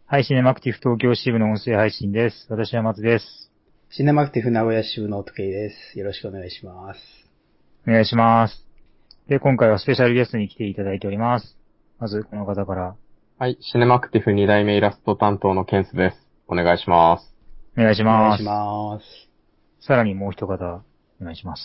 はい、シネマクティフ東京支部の音声配信です。私は松です。 シネマクティフ名古屋支部の時計です。よろしくお願いします。 お願いします。で、今回はスペシャルゲストに来ていただいております。まず、この方から。 はい、シネマクティフ2代目イラスト担当のケンスです。お願いします。 お願いします。 お願いします。 さらにもう一方、お願いします。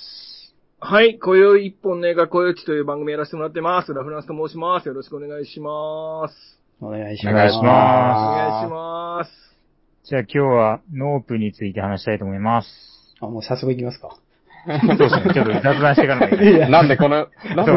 はい、今宵一本の映画、今宵ちという番組やらせてもらってます。ラフランスと申します。よろしくお願いします。 お願いします。 お願いします。 お願いします。 じゃあ今日はノープについて話したいと思います。 もう早速行きますか。 そうですね。ちょっと雑談してからのいいです。 なんでこの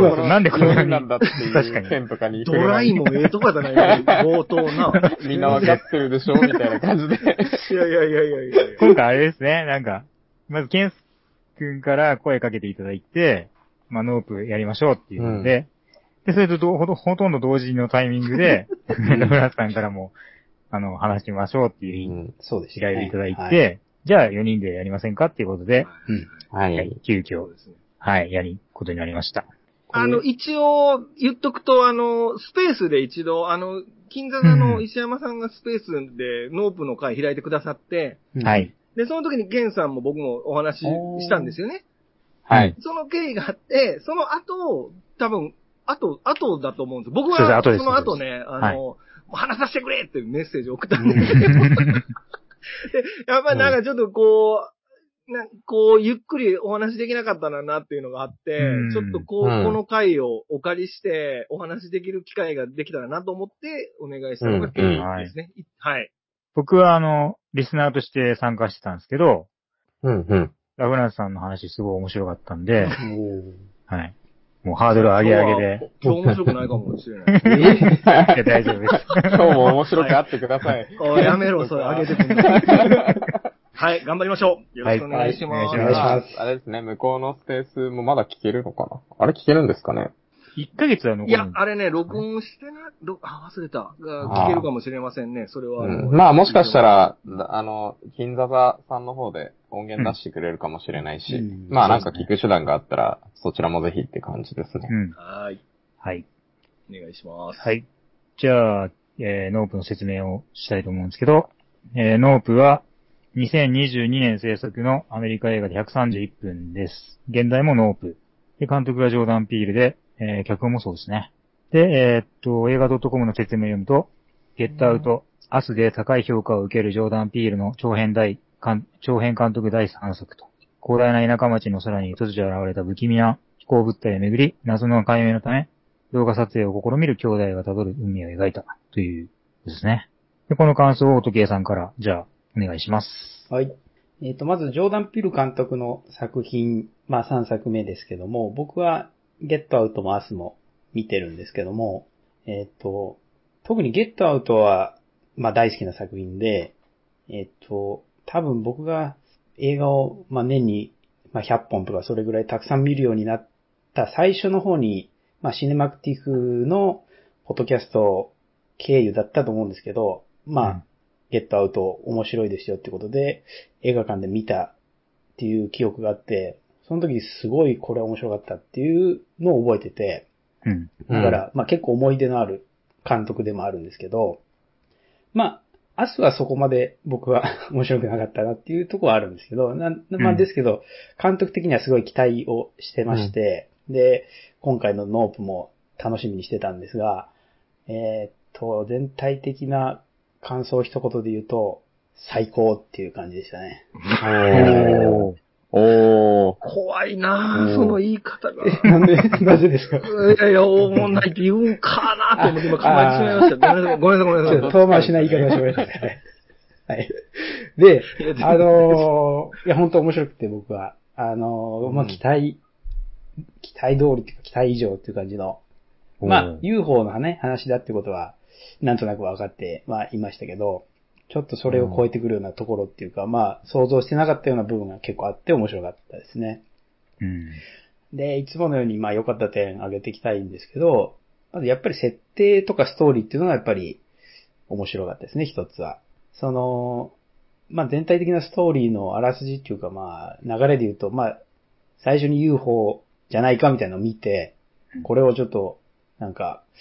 4人なんだっていう確かに件とかに。 ドライもええとかじゃないよ、冒頭な。 みんなわかってるでしょみたいな感じで。 いや。 今回あれですね、まずケンス君から声かけていただいて、ノープやりましょうっていうので、で、それとほとんど同時のタイミングで、ラフランスさんからも、話しましょうっていう依頼をいただいて、じゃあ4人でやりませんかっていうことで、 はい。 急遽、はい、やることになりました。 一応言っとくと、スペースで一度、金座の石山さんがスペースでノープの会開いてくださって、 はい。 で、その時にゲンさんも僕もお話ししたんですよね。 はい。 その経緯があって、その後、多分、後だと思うんです。僕は、その後ね、話させてくれっていうメッセージを送ったんですけど、で、やっぱりなんかちょっとこう、ゆっくりお話できなかったなっていうのがあって、ちょっとこの回をお借りしてお話できる機会ができたらなと思ってお願いしたのが経緯ですね。はい。 僕はリスナーとして参加してたんですけど、ラフランスさんの話すごい面白かったんで、はい。もうハードル上げ上げで。 今日面白くないかもしれない。 いや、大丈夫です。 今日も面白くあってください。 やめろ、それ上げてくんの。はい、頑張りましょう。よろしくお願いします。 お願いします。 あれですね、向こうのスペースもまだ聞けるのかな？あれ聞けるんですかね ？1ヶ月は残る。 いや、あれね、録音して忘れた。聞けるかもしれませんね、それは。 まあもしかしたら、金座座さんの方で音源出してくれるかもしれないし、まあなんか聞く手段があったら、そちらもぜひって感じですね。 はい。 はい。 お願いします。 はい。じゃあ、ノープの説明をしたいと思うんですけど、ノープは2022年制作のアメリカ映画で131分です。現代もノープ。で、監督がジョーダン・ピールで、脚本もそうですね。で、映画 .com の説明を読むと、ゲットアウト、明日で高い評価を受けるジョーダン・ピールの長編監督第3作と、広大な田舎町の空に突如現れた不気味な飛行物体をめぐり、謎の解明のため、動画撮影を試みる兄弟が辿る運命を描いたというですね。で、この感想を時計さんから、じゃあ、お願いします。 はい。まず、ジョーダン・ピル監督の作品、3作目ですけども、僕は、ゲットアウトもアスも見てるんですけども、特にゲットアウトは、大好きな作品で、多分僕が映画を、年に、100本とかそれぐらいたくさん見るようになった最初の方に、シネマクティフのポッドキャスト経由だったと思うんですけど、ゲットアウト面白いですよってことで映画館で見たっていう記憶があって、その時すごいこれ面白かったっていうのを覚えてて、だから、結構思い出のある監督でもあるんですけど、アスはそこまで僕は面白くなかったなっていうところはあるんですけど、ですけど、監督的にはすごい期待をしてまして、で、今回のノープも楽しみにしてたんですが、全体的な感想を一言で言うと、最高っていう感じでしたね。 怖いなぁ、その言い方が。 なぜですか？ いや、おもんないって言うんかなと思って今構えてしまいました。ごめんなさい。 遠回しな言い方をしましたね。はい。で、いや、本当面白くて僕は、期待通りっていうか期待以上っていう感じの、UFO のね、話だってことは、なんとなく分かっていましたけど、ちょっとそれを超えてくるようなところっていうか、想像してなかったような部分が結構あって面白かったですね。で、いつものように良かった点挙げていきたいんですけど、まずやっぱり設定とかストーリーっていうのがやっぱり面白かったですね、一つは。全体的なストーリーのあらすじっていうか、流れで言うと、最初に UFO じゃないかみたいなのを見て、これをちょっと、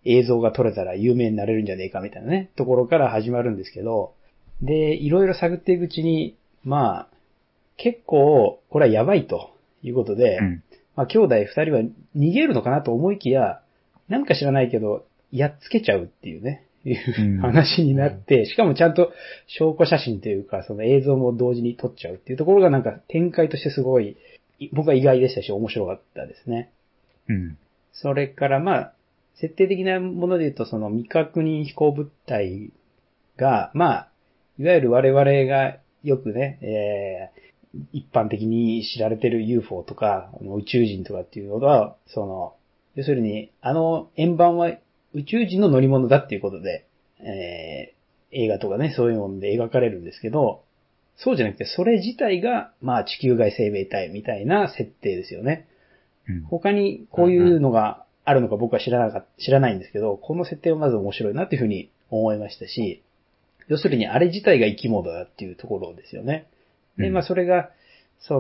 映像が撮れたら有名になれるんじゃねえかみたいなね、ところから始まるんですけど、で、いろいろ探っていくうちに、まあ、結構、これはやばいということで、まあ、兄弟二人は逃げるのかなと思いきや、なんか知らないけど、やっつけちゃうっていうね、いう話になって、しかもちゃんと証拠写真というか、その映像も同時に撮っちゃうっていうところがなんか展開としてすごい、僕は意外でしたし面白かったですね。それからまあ、設定的なもので言うと、その未確認飛行物体が、まあ、いわゆる我々がよくね、一般的に知られてる UFO とか、宇宙人とかっていうのは、要するに、円盤は宇宙人の乗り物だっていうことで、映画とかね、そういうもので描かれるんですけど、そうじゃなくて、それ自体が、まあ地球外生命体みたいな設定ですよね。他にこういうのがあるのか僕は知らないんですけど、この設定はまず面白いなっていうふうに思いましたし、要するにあれ自体が生き物だっていうところですよね。で、まあそれが、主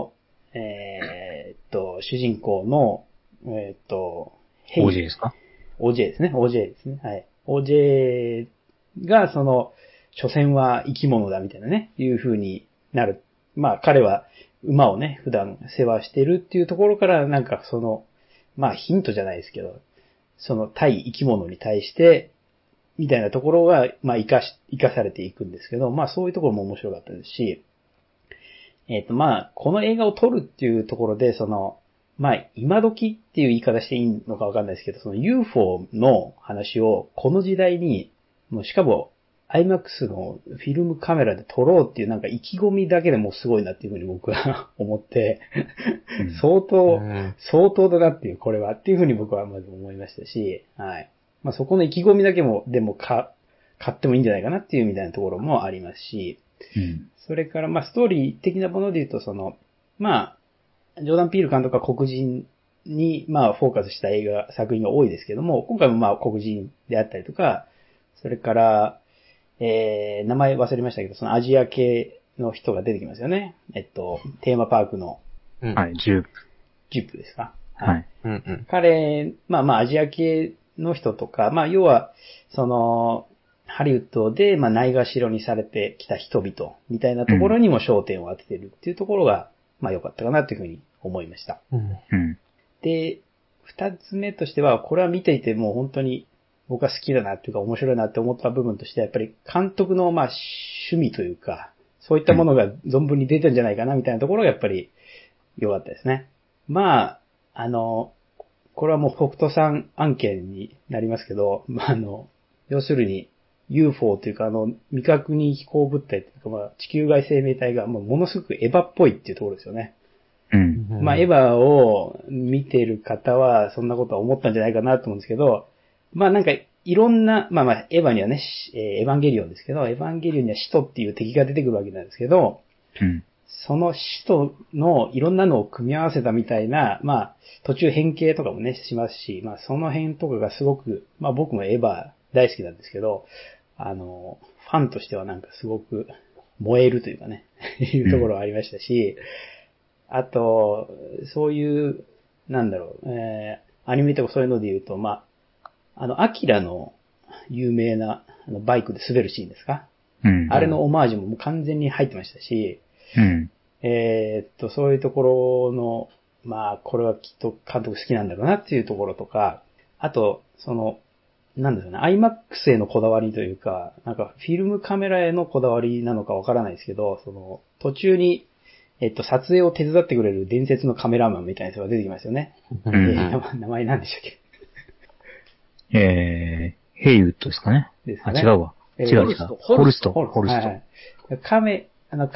人公の、 OJ ですか？ OJ ですね。OJ ですね。はい。OJ が、所詮は生き物だみたいなね、いう風になる。まあ彼は馬をね、普段世話してるっていうところから、なんかまあヒントじゃないですけど、対生き物に対して、みたいなところが、まあ生かされていくんですけど、まあそういうところも面白かったですし、まあ、この映画を撮るっていうところで、まあ、今時っていう言い方していいのかわかんないですけど、UFO の話をこの時代に、もうしかも IMAX のフィルムカメラで撮ろうっていうなんか意気込みだけでもうすごいなっていうふうに僕は思って、相当だなっていう、これはっていうふうに僕はまず思いましたし、はい。まあそこの意気込みだけも、でも買ってもいいんじゃないかなっていうみたいなところもありますし、それから、まあ、ストーリー的なもので言うと、まあ、ジョーダン・ピール監督は黒人に、まあ、フォーカスした作品が多いですけども、今回もまあ、黒人であったりとか、それから、名前忘れましたけど、アジア系の人が出てきますよね。テーマパークの。 はい、ジュープですか。 はい。 彼、まあ、アジア系の人とか、まあ、要は、ハリウッドで、まあ、ないがしろにされてきた人々みたいなところにも焦点を当ててるっていうところが、まあ良かったかなというふうに思いました。で、二つ目としては、これは見ていてもう本当に僕は好きだなっていうか面白いなって思った部分としては、やっぱり監督のまあ趣味というか、そういったものが存分に出てるんじゃないかなみたいなところがやっぱり良かったですね。まあ、これはもう北斗さん案件になりますけど、まあ要するに、UFO というか未確認飛行物体というか、まあ、地球外生命体がものすごくエヴァっぽいっていうところですよね。まあ、エヴァを見てる方は、そんなことは思ったんじゃないかなと思うんですけど、まあなんか、いろんな、まあ、エヴァにはね、エヴァンゲリオンですけど、エヴァンゲリオンには使徒っていう敵が出てくるわけなんですけど、その使徒のいろんなのを組み合わせたみたいな、まあ、途中変形とかもね、しますし、まあ、その辺とかがすごく、まあ僕もエヴァ大好きなんですけど、ファンとしてはなんかすごく燃えるというかね、いうところがありましたし、あと、そういう、なんだろう、アニメとかそういうので言うと、まあ、アキラの有名なバイクで滑るシーンですか？あれのオマージュももう完全に入ってましたし、そういうところの、まあ、これはきっと監督好きなんだろうなっていうところとか、あと、なんですかね、IMAX へのこだわりというか、なんかフィルムカメラへのこだわりなのかわからないですけど、途中に、撮影を手伝ってくれる伝説のカメラマンみたいな人が出てきますよね。名前何でしたっけ？ヘイウッドですかね。 ですかね。 違うわ。違う。ホルスト。 彼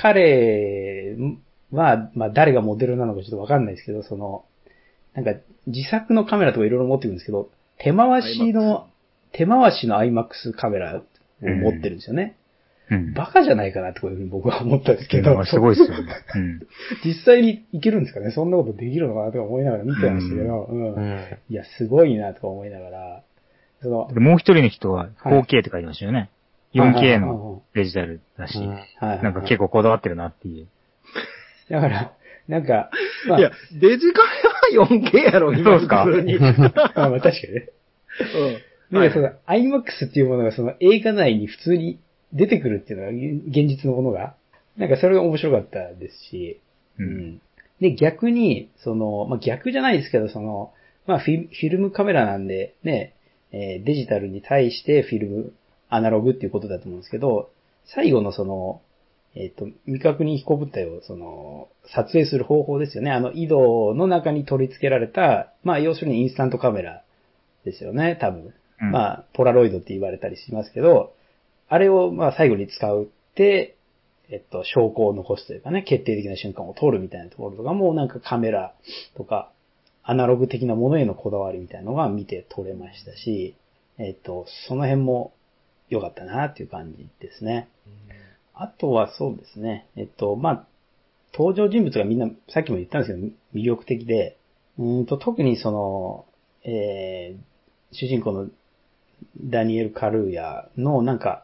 は、まあ誰がモデルなのかちょっとわかんないですけど、なんか自作のカメラとかいろいろ持ってるんですけど、手回しの IMAX カメラを持ってるんですよね。バカじゃないかなってこういうふうに僕は思ったんですけど。 すごいですよね。 実際にいけるんですかね？そんなことできるのかなとか思いながら見てましたけど、いや、すごいなとか思いながら。 もう一人の人は 4K って書いてましたよね。4K のデジタルだし、なんか結構こだわってるなっていう。 だから、なんか、 まあ、いや、デジカメは 4K やろ、 今普通に。 まあ確かにね。 で、その IMAX っていうものがその映画内に普通に出てくるっていうのが、現実のものが、なんかそれが面白かったですし、うん。で、逆に、その、まあ、逆じゃないですけど、その、まあフィルムカメラなんで、ね、デジタルに対してフィルム、アナログっていうことだと思うんですけど、最後のその、未確認飛行物体を、その、撮影する方法ですよね。井戸の中に取り付けられた、まあ、要するにインスタントカメラですよね、多分。まあ、ポラロイドって言われたりしますけど、あれを、まあ、最後に使うって、証拠を残すというかね、決定的な瞬間を撮るみたいなところとかも、なんかカメラとか、アナログ的なものへのこだわりみたいなのが見て取れましたし、その辺も良かったなっていう感じですね。あとはそうですね。まあ、登場人物がみんな、さっきも言ったんですけど、魅力的で、特にその、主人公のダニエル・カルーヤのなんか、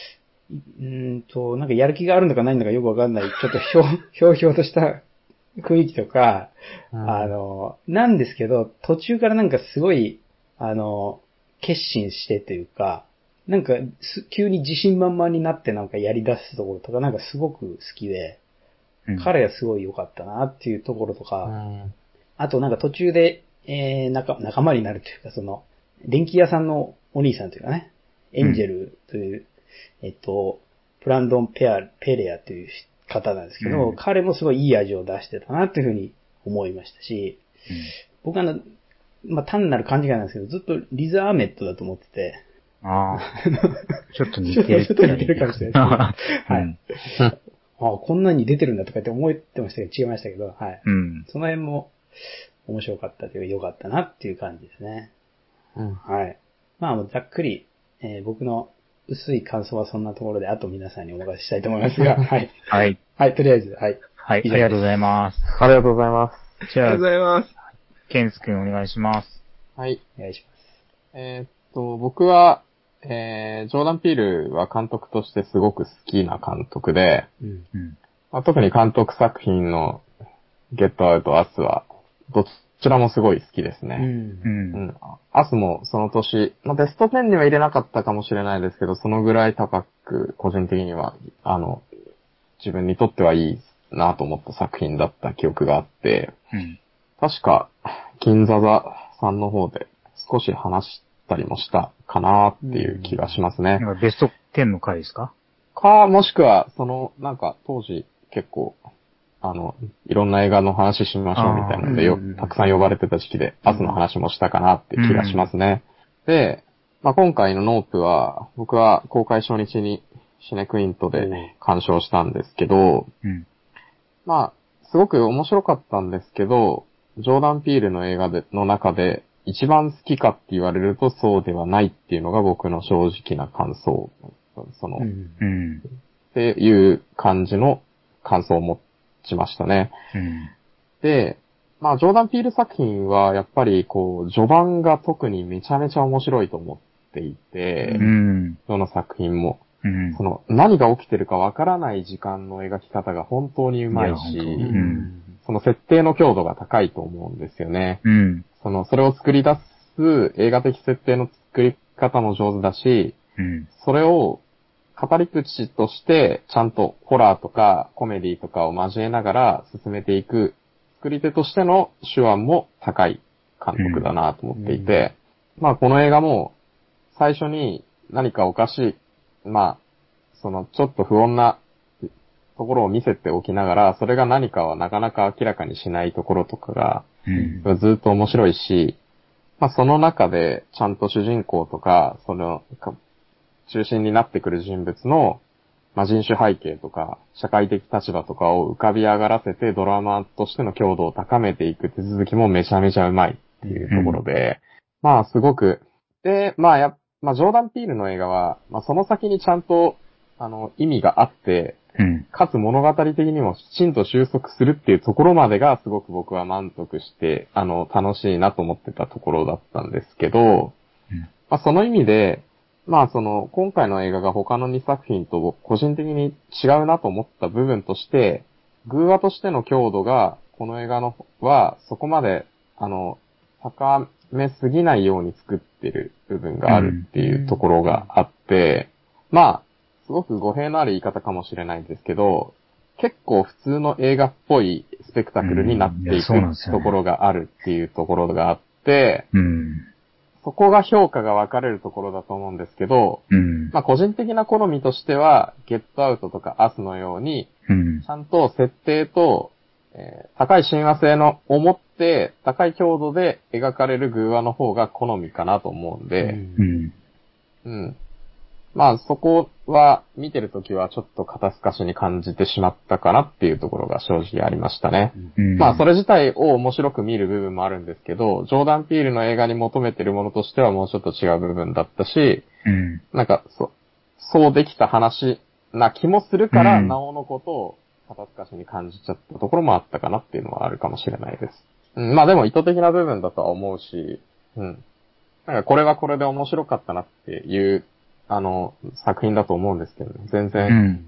なんかやる気があるのかないのかよくわかんない、ちょっとひょうひょうとした雰囲気とか、なんですけど、途中からなんかすごい、決心してというか、なんか、急に自信満々になってなんかやり出すところとかなんかすごく好きで、彼はすごい良かったなっていうところとか、あとなんか途中で、仲間になるというか、その、電気屋さんのお兄さんというかね、エンジェルという、プランドン・ペレアという方なんですけど、彼もすごいいい味を出してたなっていうふうに思いましたし、僕はまあ、単なる勘違いなんですけど、ずっとリザ・アーメットだと思ってて、 ああ。ちょっと似てる。 ちょっと似てるかもしれないですけど。はい。ああ、こんなに出てるんだとかって思ってましたけど、違いましたけど、はい。その辺も面白かったというか、良かったなっていう感じですね。はい。まあ、ざっくり、僕の薄い感想はそんなところで、あと皆さんにお任せしたいと思いますが、はい。 はい。 はい、とりあえず、はい。 はい、ありがとうございます。 ありがとうございます。 じゃあ、 ありがとうございます。 ケンス君お願いします。 はい。 お願いします。 僕は、ジョーダン・ピールは監督としてすごく好きな監督で、特に監督作品のゲットアウト、アスは、どちらもすごい好きですね。アスもその年、まあ、ベスト10には入れなかったかもしれないですけど、そのぐらい高く、個人的には、自分にとってはいいなと思った作品だった記憶があって、確か、金座座さんの方で少し話したりもしたかなっていう気がしますね。 なんかベスト10の回ですか？ もしくは、なんか当時結構、いろんな映画の話しましょうみたいなのでたくさん呼ばれてた時期で、アスの話もしたかなって気がしますね。で、まあ、今回のノープは、僕は公開初日にシネクイントで鑑賞したんですけど、まあ、すごく面白かったんですけど、ジョーダン・ピールの映画の中で一番好きかって言われるとそうではないっていうのが僕の正直な感想。っていう感じの感想を持ちましたね。で、まあ、ジョーダン・ピール作品はやっぱりこう、序盤が特にめちゃめちゃ面白いと思っていて、どの作品も。その、何が起きてるかわからない時間の描き方が本当にうまいし、その設定の強度が高いと思うんですよね。それを作り出す映画的設定の作り方も上手だし、それを語り口としてちゃんとホラーとかコメディとかを交えながら進めていく作り手としての手腕も高い監督だなと思っていて、まあこの映画も最初に何かおかしい、まあ、ちょっと不穏なところを見せておきながら、それが何かはなかなか明らかにしないところとかが、ずっと面白いし、まあその中でちゃんと主人公とか、中心になってくる人物の、まあ、人種背景とか、社会的立場とかを浮かび上がらせてドラマとしての強度を高めていく手続きもめちゃめちゃうまいっていうところで、まあすごく、で、まあジョーダン・ピールの映画は、まあその先にちゃんと、意味があって、かつ物語的にもきちんと収束するっていうところまでがすごく僕は満足して、楽しいなと思ってたところだったんですけど、まあその意味で、まあ今回の映画が他の2作品と個人的に違うなと思った部分として、偶話としての強度が、この映画はそこまで、高めすぎないように作ってる部分があるっていうところがあって、まあ、すごく語弊のある言い方かもしれないんですけど、結構普通の映画っぽいスペクタクルになっていくところがあるっていうところがあって、そこが評価が分かれるところだと思うんですけど、まあ個人的な好みとしては、ゲットアウトとかアスのように、ちゃんと設定と、高い親和性のを持って高い強度で描かれる偶話の方が好みかなと思うんで、まあそこは見てるときはちょっと肩透かしに感じてしまったかなっていうところが正直ありましたね。まあそれ自体を面白く見る部分もあるんですけど、ジョーダン・ピールの映画に求めてるものとしてはもうちょっと違う部分だったし、なんかそうできた話な気もするから、なおのことを肩透かしに感じちゃったところもあったかなっていうのはあるかもしれないです。まあでも意図的な部分だとは思うし、なんかこれはこれで面白かったなっていう作品だと思うんですけどね。全然。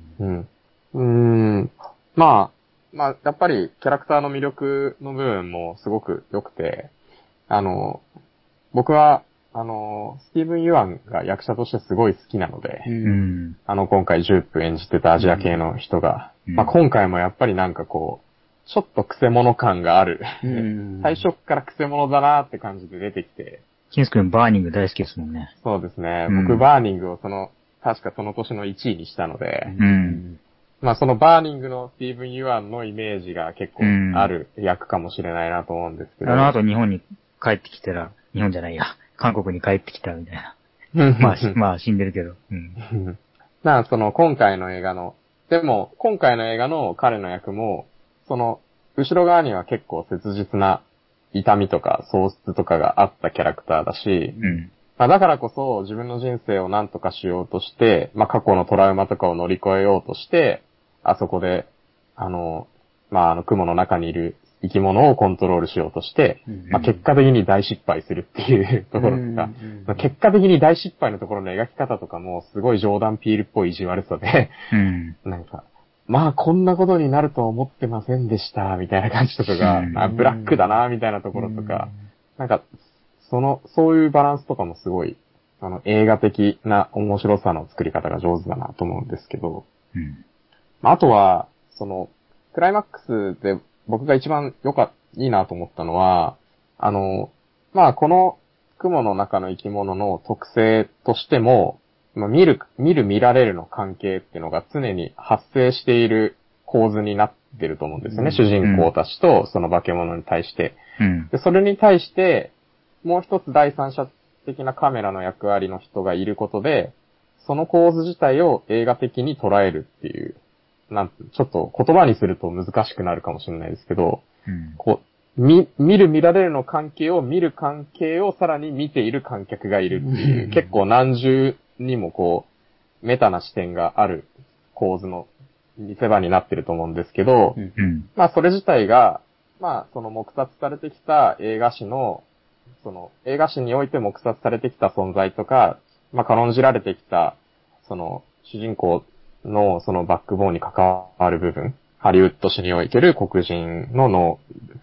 まあ、やっぱりキャラクターの魅力の部分もすごく良くて、僕は、スティーブン・ユアンが役者としてすごい好きなので、今回ジュープ演じてたアジア系の人が、まあ今回もやっぱりなんかこう、ちょっとクセモノ感がある。最初からクセモノだなーって感じで出てきて、 キンス君バーニング大好きですもんね。 そうですね。僕バーニングを確かその年の1位にしたので、まあそのバーニングのスティーブン・ユアンのイメージが結構ある役かもしれないなと思うんですけど。 あの後日本に帰ってきたら、日本じゃないや、韓国に帰ってきたみたいな。まあ死んでるけど。 まあ今回の映画の彼の役も、後ろ側には結構切実な痛みとか喪失とかがあったキャラクターだし、まあだからこそ自分の人生を何とかしようとして、まあ過去のトラウマとかを乗り越えようとして、あそこで、雲の中にいる生き物をコントロールしようとして、まあ結果的に大失敗するっていうところとか、まあ、結果的に大失敗のところの描き方とかもすごいジョーダン・ピールっぽい意地悪さで、なんか、まあこんなことになるとは思ってませんでした、みたいな感じとかが、ブラックだな、みたいなところとか、なんか、そういうバランスとかもすごい、映画的な面白さの作り方が上手だなと思うんですけど、あとは、クライマックスで僕が一番いいなと思ったのは、まあこの雲の中の生き物の特性としても、まあ、見られるの関係っていうのが常に発生している構図になってると思うんですよね。主人公たちとその化け物に対して。で、それに対して、もう一つ第三者的なカメラの役割の人がいることで、その構図自体を映画的に捉えるっていう、ちょっと言葉にすると難しくなるかもしれないですけど、見られるの関係を見る関係をさらに見ている観客がいるっていう、結構何重にもメタな視点がある構図の見せ場になってると思うんですけど、まあそれ自体が、まあ黙殺されてきた映画史において黙殺されてきた存在とか、まあ軽んじられてきた、主人公のバックボーンに関わる部分、ハリウッド史における黒人の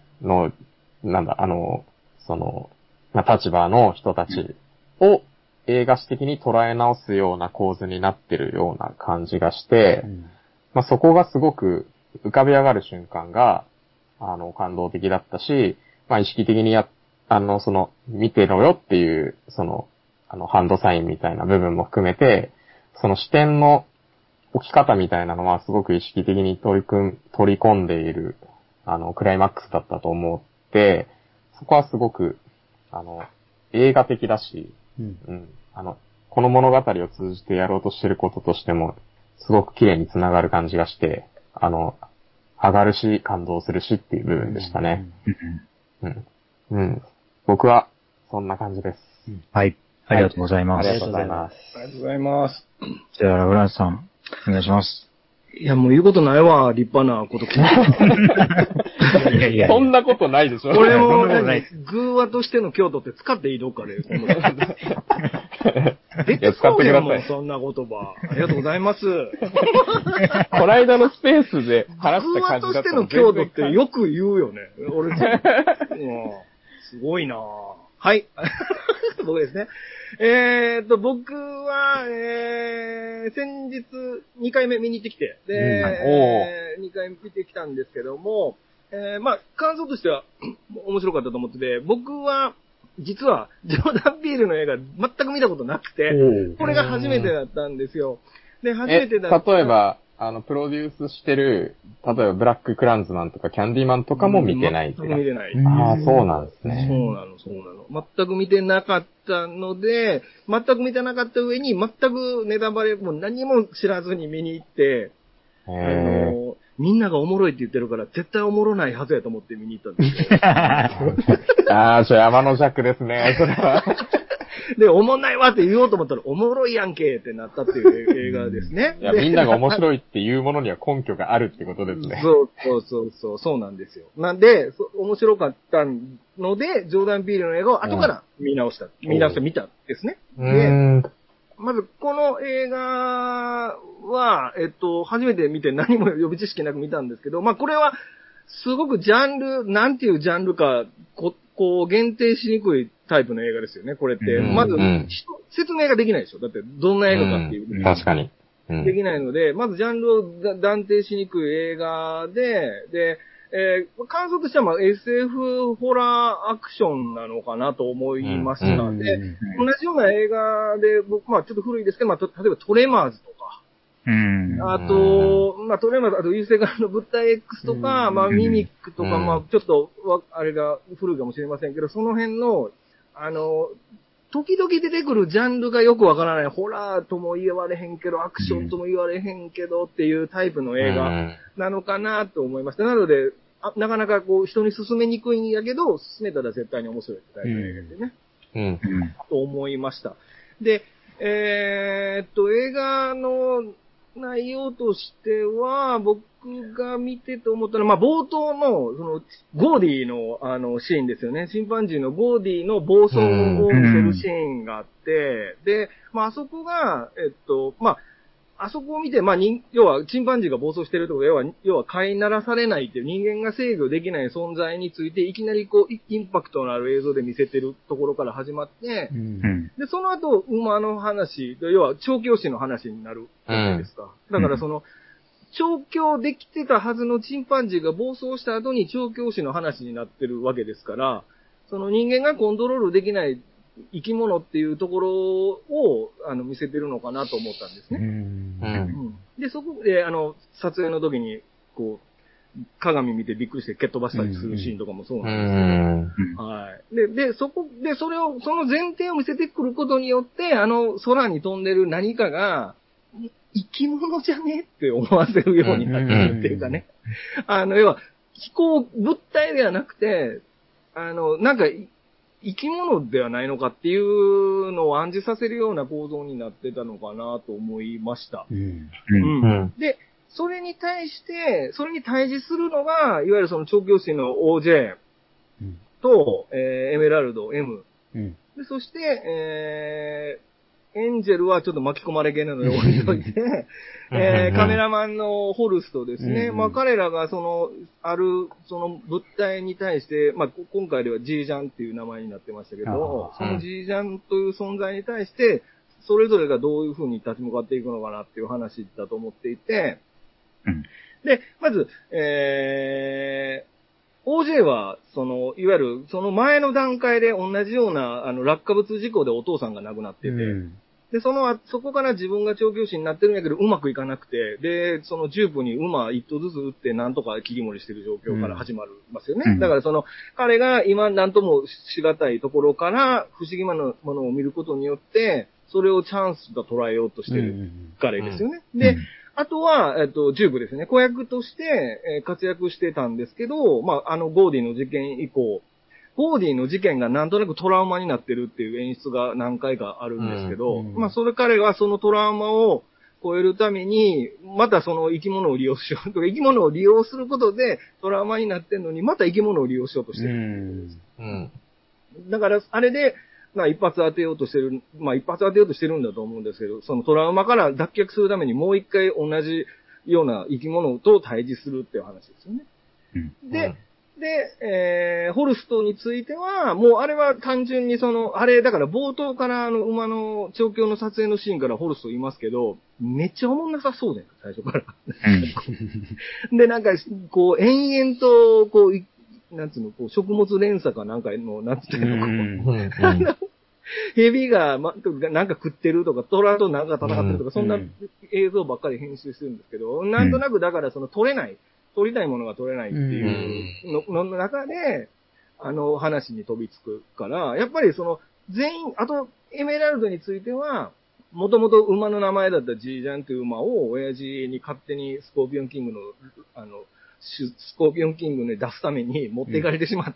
立場の人たちを映画史的に捉え直すような構図になってるような感じがして、まあ、そこがすごく浮かび上がる瞬間が、感動的だったし、まあ、意識的に見てろよっていう、ハンドサインみたいな部分も含めて、その視点の置き方みたいなのはすごく意識的に取り込んでいる、クライマックスだったと思って、そこはすごく、映画的だし、この物語を通じてやろうとしてることとしても、すごく綺麗に繋がる感じがして、上がるし、感動するしっていう部分でしたね。僕は、そんな感じです。 はい。ありがとうございます。 ありがとうございます。 ありがとうございます。 じゃあ、フランスさん、お願いします。 いや、もう言うことないわ、立派なこと聞いて。 いやそんなことないでしょ。 俺も、偶話としての京都って使っていいどっかで。できそうやもん、そんな言葉。ありがとうございます。 こないだのスペースで話した感じだったら。 偶話としての京都ってよく言うよね。俺、すごいなぁ。 はい。僕ですね。僕は、先日2回目見に行ってきて、で、2回見てきたんですけども、まあ、感想としては面白かったと思ってて、僕は、実は、ジョーダン・ピールの映画全く見たことなくて、これが初めてだったんですよ。で、初めてだった。 例えば、プロデュースしてる、例えばブラック・クランズマンとかキャンディーマンとかも見てない。 全く見てない。 ああ、そうなんですね。 そうなの。全く見てなかったので、全く見てなかった上に、全くネタバレも何も知らずに見に行って、みんながおもろいって言ってるから、絶対おもろないはずやと思って見に行ったんですよ。 ああ、山の弱ですね、それは。 で、おもんないわって言おうと思ったら、おもろいやんけってなったっていう映画ですね。 いや、みんなが面白いっていうものには根拠があるってことですね。 そうなんですよ。なんで、面白かったので、ジョーダン・ピールの映画を後から見直して見たんですね。で、まず、この映画は、初めて見て何も予備知識なく見たんですけど、まあ、これは、すごくジャンル、なんていうジャンルか、こう、限定しにくいタイプの映画ですよね、これって。まず、説明ができないでしょ。だって、どんな映画かっていう。 確かに。 できないので、まずジャンルを断定しにくい映画で、感想としてはまあ SF ホラーアクションなのかなと思いました。で、同じような映画で、僕、まあちょっと古いですけど、まあ例えばトレマーズとか、あと、まあトレマーズ、あと優勢側の物体 X とか、まあミミックとか、まあちょっと、あれが古いかもしれませんけど、その辺の、時々出てくるジャンルがよくわからない、ホラーとも言われへんけど、アクションとも言われへんけどっていうタイプの映画なのかなと思いました。なので、なかなかこう人に勧めにくいんやけど、勧めたら絶対に面白いタイプの映画ですね。と思いました。で、映画の内容としては、僕が見てて思ったのは、まあ、冒頭の、ゴーディの、シーンですよね。チンパンジーのゴーディの暴走を見せるシーンがあって、で、まあ、あそこが、まあ、あそこを見て、まあ、要は、チンパンジーが暴走してるってことは、要は、飼いならされないっていう人間が制御できない存在について、いきなりこう、インパクトのある映像で見せてるところから始まって、で、その後、馬の話、要は、調教師の話になるじゃないですか。だから調教できてたはずのチンパンジーが暴走した後に調教師の話になってるわけですから、その人間がコントロールできない生き物っていうところを、見せてるのかなと思ったんですね。で、そこで、撮影の時に、こう、鏡見てびっくりして蹴っ飛ばしたりするシーンとかもそうなんですけど、はい。で、その前提を見せてくることによって、空に飛んでる何かが、生き物じゃねって思わせるようになってるっていうかね。要は、物体ではなくて、なんか、生き物ではないのかっていうのを暗示させるような構造になってたのかなと思いました。で、それに対峙するのが、いわゆるその調教師の OJ と、エメラルド M。で、そして、エンジェルはちょっと巻き込まれ系なので置いといて、カメラマンのホルストですね。まあ彼らが物体に対して、まあ今回ではジージャンっていう名前になってましたけど、そのジージャンという存在に対して、それぞれがどういう風に立ち向かっていくのかなっていう話だと思っていて、で、まず、OJ は、いわゆる、その前の段階で同じような、落下物事故でお父さんが亡くなってて、で、そこから自分が調教師になってるんやけど、うまくいかなくて、で、そのジュープに馬一頭ずつ撃って、なんとか切り盛りしてる状況から始まりますよね。だから彼が今なんともしがたいところから、不思議なものを見ることによって、それをチャンスと捉えようとしてる彼ですよね。で、あとは、ジュープですね。子役として、活躍してたんですけど、まあ、ゴーディの事件以降、ゴーディの事件がなんとなくトラウマになってるっていう演出が何回かあるんですけど、まあ、彼がそのトラウマを超えるために、またその生き物を利用しようとか、生き物を利用することでトラウマになってんのに、また生き物を利用しようとしてる。だから、あれで、まあ一発当てようとしてるんだと思うんですけど、そのトラウマから脱却するためにもう一回同じような生き物と対峙するっていう話ですよね。で、 ホルストについては、もうあれは単純にあれ、だから冒頭から馬の調教の撮影のシーンからホルストいますけど、めっちゃおもんなさそうだよ、最初から。で、なんか、こう、延々と、こう、なんつうの、こう、食物連鎖かなんかの、なんつうの、蛇が、なんか食ってるとか、虎となんか戦ってるとか、そんな映像ばっかり編集してるんですけど、なんとなくだから取りたいものが取れないっていうの中で、話に飛びつくから、やっぱり全員、あと、エメラルドについては、もともと馬の名前だったジージャンという馬を、親父に勝手にスコーピオンキングの、スコーピオンキングに出すために持っていかれてしまって、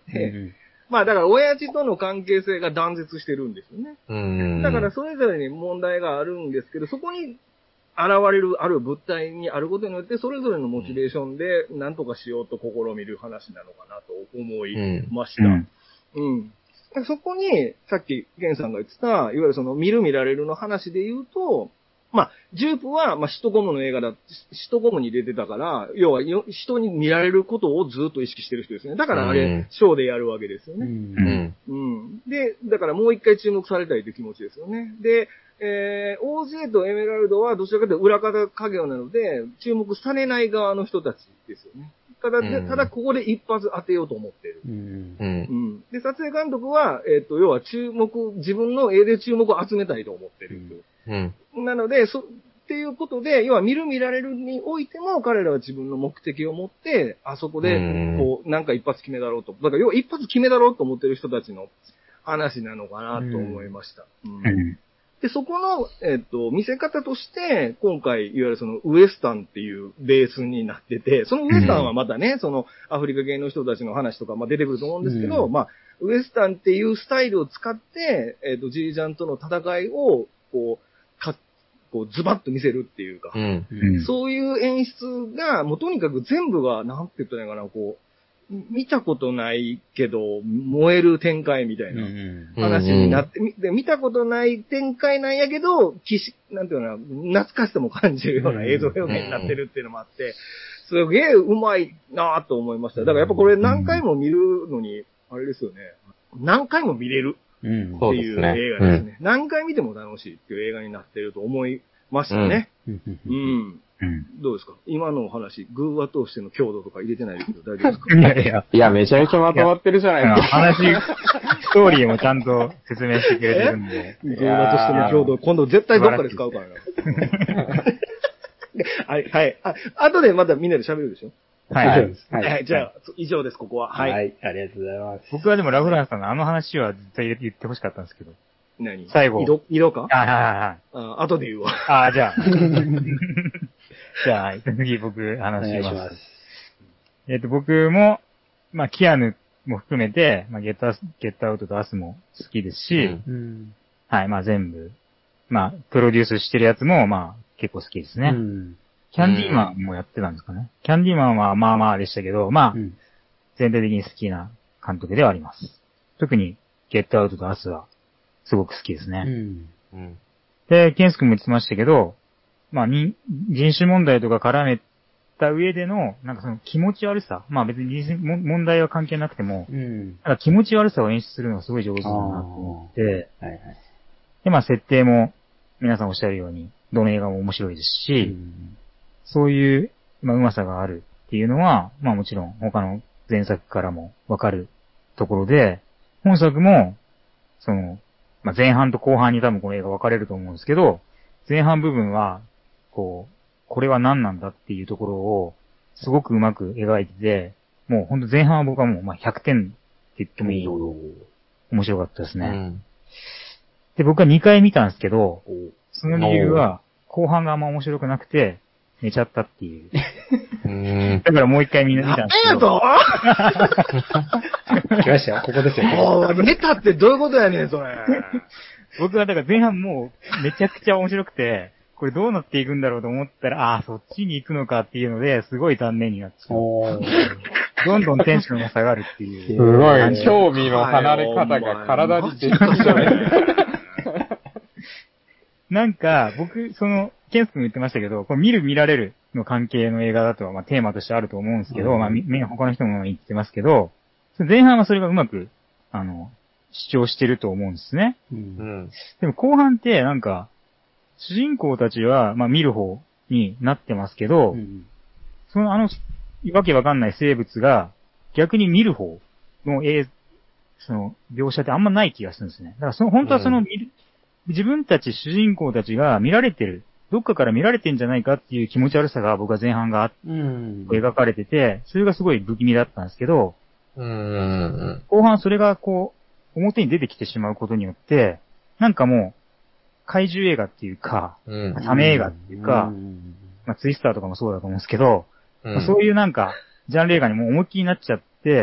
まあだから親父との関係性が断絶してるんですよね。だからそれぞれに問題があるんですけど、そこに現れるある物体にあることによって、それぞれのモチベーションで何とかしようと試みる話なのかなと思いました。そこに、さっきゲンさんが言ってた、いわゆる見る見られるの話で言うと、まあ、ジュープは、まあ、シトコムの映画シトコムに出てたから、要は、人に見られることをずっと意識してる人ですね。だからあれ、ショーでやるわけですよね。で、だからもう一回注目されたいという気持ちですよね。で、OJ とエメラルドはどちらかというと裏方家業なので、注目されない側の人たちですよね。ただここで一発当てようと思ってる。で、撮影監督は、要は自分の絵で注目を集めたいと思ってる。なので、っていうことで、要は見る見られるにおいても、彼らは自分の目的を持って、あそこで、こう、なんか一発決めだろうと。だから、要は一発決めだろうと思ってる人たちの話なのかなと思いました。で、そこの、見せ方として、今回、いわゆるウエスタンっていうベースになってて、そのウエスタンはまたね、アフリカ系の人たちの話とか、まあ出てくると思うんですけど、まあ、ウエスタンっていうスタイルを使って、ジージャンとの戦いを、こう、ズバッと見せるっていうか、そういう演出が、もうとにかく全部が、なんて言ったらいいかな、こう、見たことないけど、燃える展開みたいな話になって、で見たことない展開なんやけど、なんていうのかな、懐かしさも感じるような映像表現になってるっていうのもあって、すげえうまいなぁと思いました。だからやっぱこれ何回も見るのに、あれですよね、何回も見れるっていう映画ですね。何回見ても楽しいっていう映画になってると思いましたね。どうですか今のお話、グーワ通しての強度とか入れてないですけど、大丈夫ですかいや、めちゃめちゃまとまってるじゃないですか。 ストーリーもちゃんと説明してくれてるんで。 グーワとしての強度、今度絶対どっかで使うからな。はい。後でまたみんなで喋るでしょはい。じゃあ、以上です、ここは。 はい。ありがとうございます。 僕はでもラフランさんのあの話は絶対言ってほしかったんですけど。 何最後。 色かはい。 後で言うわ。 じゃあ。じゃあ、次僕話します。僕も、まあ、キアヌも含めて、まあ、ゲットアウトとアスも好きですし、はい、まあ全部、まあ、プロデュースしてるやつも、まあ、結構好きですね。キャンディーマンもやってたんですかね。キャンディーマンはまあまあでしたけど、まあ、全体的に好きな監督ではあります。特に、ゲットアウトとアスは、すごく好きですね。で、ケンス君も言ってましたけど、まあ、人種問題とか絡めた上での、なんかその気持ち悪さ。まあ別に問題は関係なくても、なんか気持ち悪さを演出するのがすごい上手だなと思って、で、まあ設定も皆さんおっしゃるように、どの映画も面白いですし、そういう、まあ、うまさがあるっていうのは、まあもちろん他の前作からもわかるところで、本作も、まあ、前半と後半に多分この映画分かれると思うんですけど、前半部分は、これは何なんだっていうところを、すごくうまく描いてて、もうほんと前半は僕はもうまあ100点って言ってもいいほど面白かったですね。で、僕は2回見たんですけど、その理由は、後半があんま面白くなくて、寝ちゃったっていう。だからもう一回見たんですけど。 来ましたよ、ここですよ。 寝たってどういうことやねん、それ。 僕はだから前半もうめちゃくちゃ面白くて、これどうなっていくんだろうと思ったら、そっちに行くのかっていうので、すごい残念になってしまう。どんどんテンションが下がるっていう。 すごい、興味の離れ方が体に出てきちゃう。 なんか、僕、ケンス君言ってましたけど、これ見る見られるの関係の映画だとは、まあテーマとしてあると思うんですけど、まあ他の人も言ってますけど、 前半はそれがうまく、主張してると思うんですね。 うん。 でも後半ってなんか、主人公たちは、まあ見る方になってますけど、そのわけわかんない生物が逆に見る方のその描写ってあんまない気がするんですね。だから本当は自分たち主人公たちが見られてる、どっかから見られてんじゃないかっていう気持ち悪さが僕は前半が描かれてて、それがすごい不気味だったんですけど、後半それがこう、表に出てきてしまうことによって、なんかもう、怪獣映画っていうか、サメ映画っていうか、まあツイスターとかもそうだと思うんですけど、まあ、そういうなんか、ジャンル映画にもう思いっきりになっちゃって、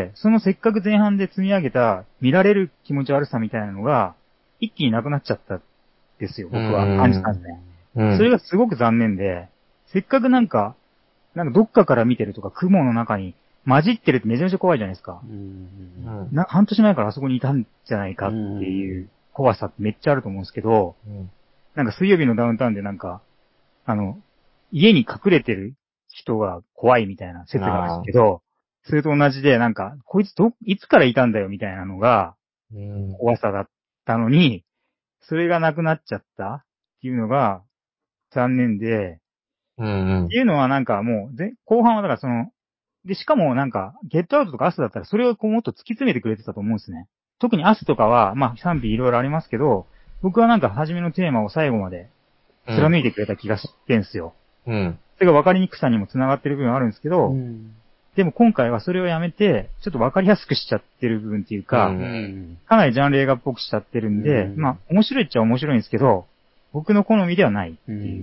そのせっかく前半で積み上げた見られる気持ち悪さみたいなのが、一気になくなっちゃったんですよ、僕は感じたんですね。それがすごく残念で、せっかくなんかどっかから見てるとか雲の中に混じってるってめちゃめちゃ怖いじゃないですか。半年前からあそこにいたんじゃないかっていう怖さってめっちゃあると思うんですけど、なんか水曜日のダウンタウンでなんか、家に隠れてる人が怖いみたいな説があるんですけど、それと同じでなんか、こいついつからいたんだよみたいなのが、怖さだったのに、それがなくなっちゃったっていうのが残念で、っていうのはなんかもう、後半はだからで、しかもなんか、ゲットアウトとかアスだったらそれをこうもっと突き詰めてくれてたと思うんですね。特にアスとかは、まあ賛否いろいろありますけど、僕はなんか初めのテーマを最後まで貫いてくれた気がしてんすよ。それが分かりにくさにも繋がってる部分あるんですけど、でも今回はそれをやめて、ちょっと分かりやすくしちゃってる部分っていうか、かなりジャンル映画っぽくしちゃってるんで、まあ面白いっちゃ面白いんですけど、僕の好みではないっていう。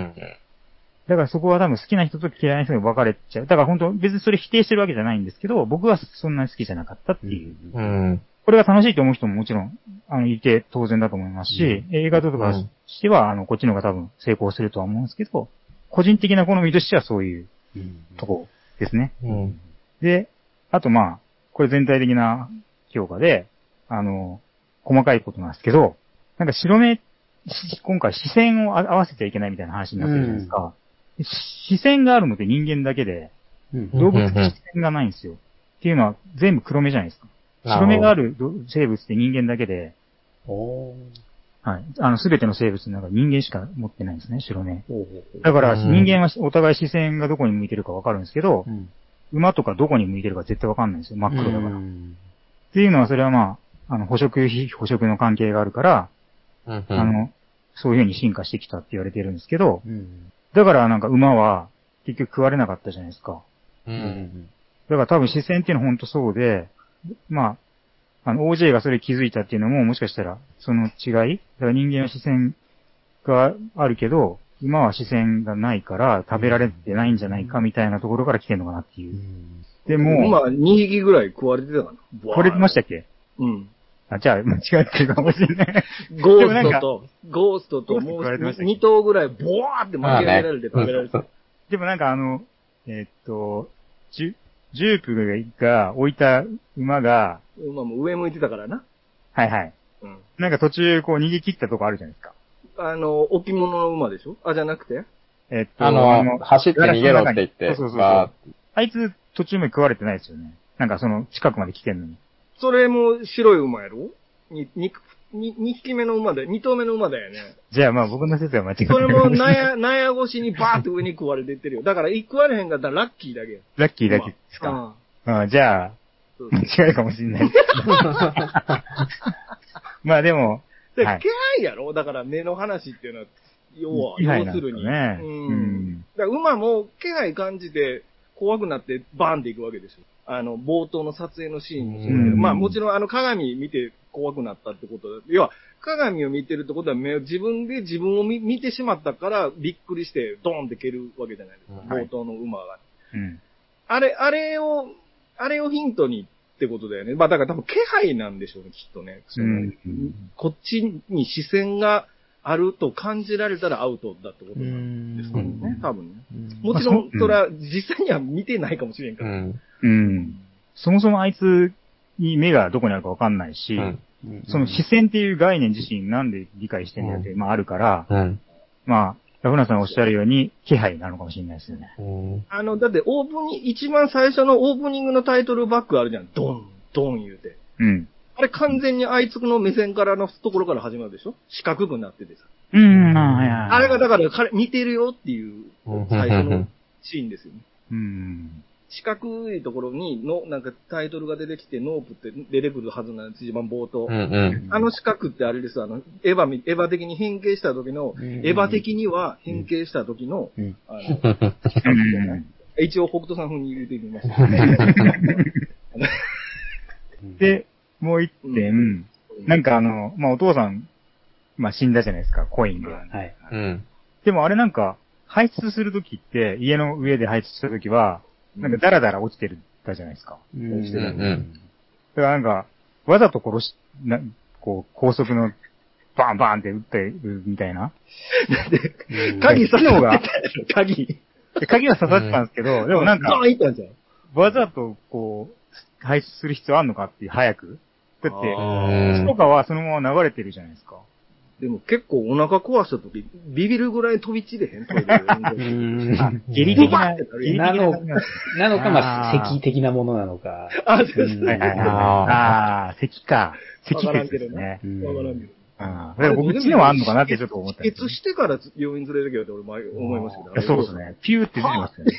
だからそこは多分好きな人と嫌いな人が分かれちゃう。だから本当別にそれ否定してるわけじゃないんですけど、僕はそんなに好きじゃなかったっていう。これが楽しいと思う人ももちろん、いて当然だと思いますし、映画とかしては、こっちの方が多分成功するとは思うんですけど、個人的な好みとしてはそういうとこですね。で、あとまあ、これ全体的な評価で、細かいことなんですけど、なんか今回視線を合わせちゃいけないみたいな話になってるじゃないですか。視線があるのって人間だけで、動物って視線がないんですよ。っていうのは全部黒目じゃないですか。白目がある生物って人間だけで、はい。すべての生物の中で人間しか持ってないんですね、白目。だから人間はお互い視線がどこに向いてるかわかるんですけど、馬とかどこに向いてるか絶対わかんないんですよ、真っ黒だから。っていうのはそれはまあ、捕食非捕食の関係があるから、そういう風に進化してきたって言われてるんですけど、だからなんか馬は結局食われなかったじゃないですか。だから多分視線っていうのは本当そうで、まあ、OJ がそれ気づいたっていうのももしかしたらその違い、だから人間は視線があるけど、馬は視線がないから食べられてないんじゃないかみたいなところから来てるのかなっていう。でも、 馬2匹ぐらい食われてたかな。 食われてましたっけ？じゃあ、間違ってるかもしれない。 ゴーストともう2頭ぐらいボワーって巻き上げられて食べられてた。 でもなんかジュープが置いた馬が、 馬も上向いてたからな。 はいはい。なんか途中こう逃げ切ったとこあるじゃないですか。 置物の馬でしょ？じゃなくて？ 走って逃げろって言って。 そう。あいつ途中まで食われてないですよね。なんか近くまで来てんのに。 それも白い馬やろ？2匹目の馬で、2頭目の馬だよね。 じゃあまあ僕の説は間違ってる。 それも納屋越しにバーって上に食われてってるよ。だから食われへんかったらラッキーだけや。 ラッキーだけですか。じゃあ、間違いかもしれない。まあでも。 気配やろ？だから目の話っていうのは、要するに。だから馬も気配感じて怖くなってバーンっていくわけですよ。冒頭の撮影のシーンもそうだけど、まあもちろん鏡見て怖くなったってことだ。要は、鏡を見てるってことは自分で自分を見てしまったからびっくりしてドーンって蹴るわけじゃないですか。冒頭の馬が。あれをヒントにってことだよね。まあだから多分気配なんでしょうね、きっとね。こっちに視線があると感じられたらアウトだってことなんですけどね、多分ね。もちろん、それは実際には見てないかもしれんから。 そもそもあいつに目がどこにあるかわかんないし、その視線っていう概念自身なんで理解してんだよって、まああるから、まあ、ラフナさんおっしゃるように気配なのかもしれないですよね。 だって一番最初のオープニングのタイトルバックあるじゃん。ドン、 ドン言うて。 うん。 あれ完全にあいつの目線からのところから始まるでしょ？四角くなっててさ。 はいはい。 あれがだから似てるよっていう最初のシーンですよね。四角いところになんかタイトルが出てきて、ノープって出てくるはずなんです、一番冒頭。あの四角ってあれです、エヴァ的に変形した時の、エヴァ的には変形した時の、四角じゃない。一応北斗さん風に言うてみました。 で、もう一点、なんかまあ、お父さん、まあ、死んだじゃないですか、コインで。はい。でもあれなんか、排出するときって、家の上で排出したときは、なんかダラダラ落ちてたじゃないですか。落ちてた。だからなんか、わざとこう、高速のバンバンって撃ってるみたいな。 鍵刺さってた鍵は刺さってたんですけど、でもなんか、わざとこう、排出する必要あんのかっていう、早く。だって、血とかはそのまま流れてるじゃないですか。 でも結構お腹壊した時、ビビるぐらい飛び散れへんトイレで。 下痢的な、 なのか、まあ、咳的なものなのか。 咳か。咳ですね。 わからんけど。 だから僕、血はあんのかなってちょっと思った。 血してから病院連れてけよって俺思いますけど。 そうですね。ピューって出てますよね。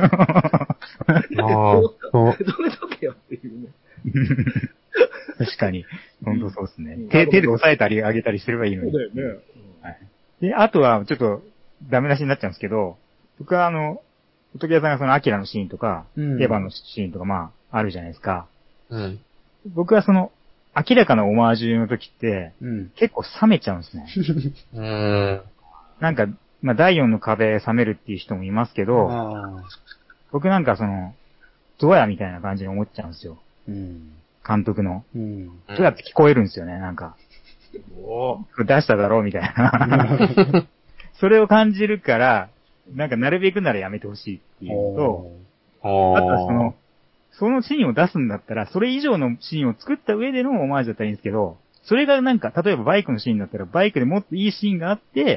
止めとけよっていうね。 確かに。本当そうですね。手で押さえたり上げたりすればいいのに。 そうだよね。 で、あとは、ちょっと、ダメ出しになっちゃうんですけど、僕は仏屋さんがそのアキラのシーンとか、エヴァのシーンとか、まあ、あるじゃないですか。僕は明らかなオマージュの時って、結構冷めちゃうんですね。なんか、まあ、第4の壁冷めるっていう人もいますけど、僕なんかドヤみたいな感じに思っちゃうんですよ。監督の。ドヤって聞こえるんですよね、なんか。出しただろうみたいな。それを感じるから、なんかなるべくならやめてほしいっていうのと、あとはそのシーンを出すんだったら、それ以上のシーンを作った上でのオマージュだったらいいんですけど、それがなんか、例えばバイクのシーンだったら、バイクでもっといいシーンがあって、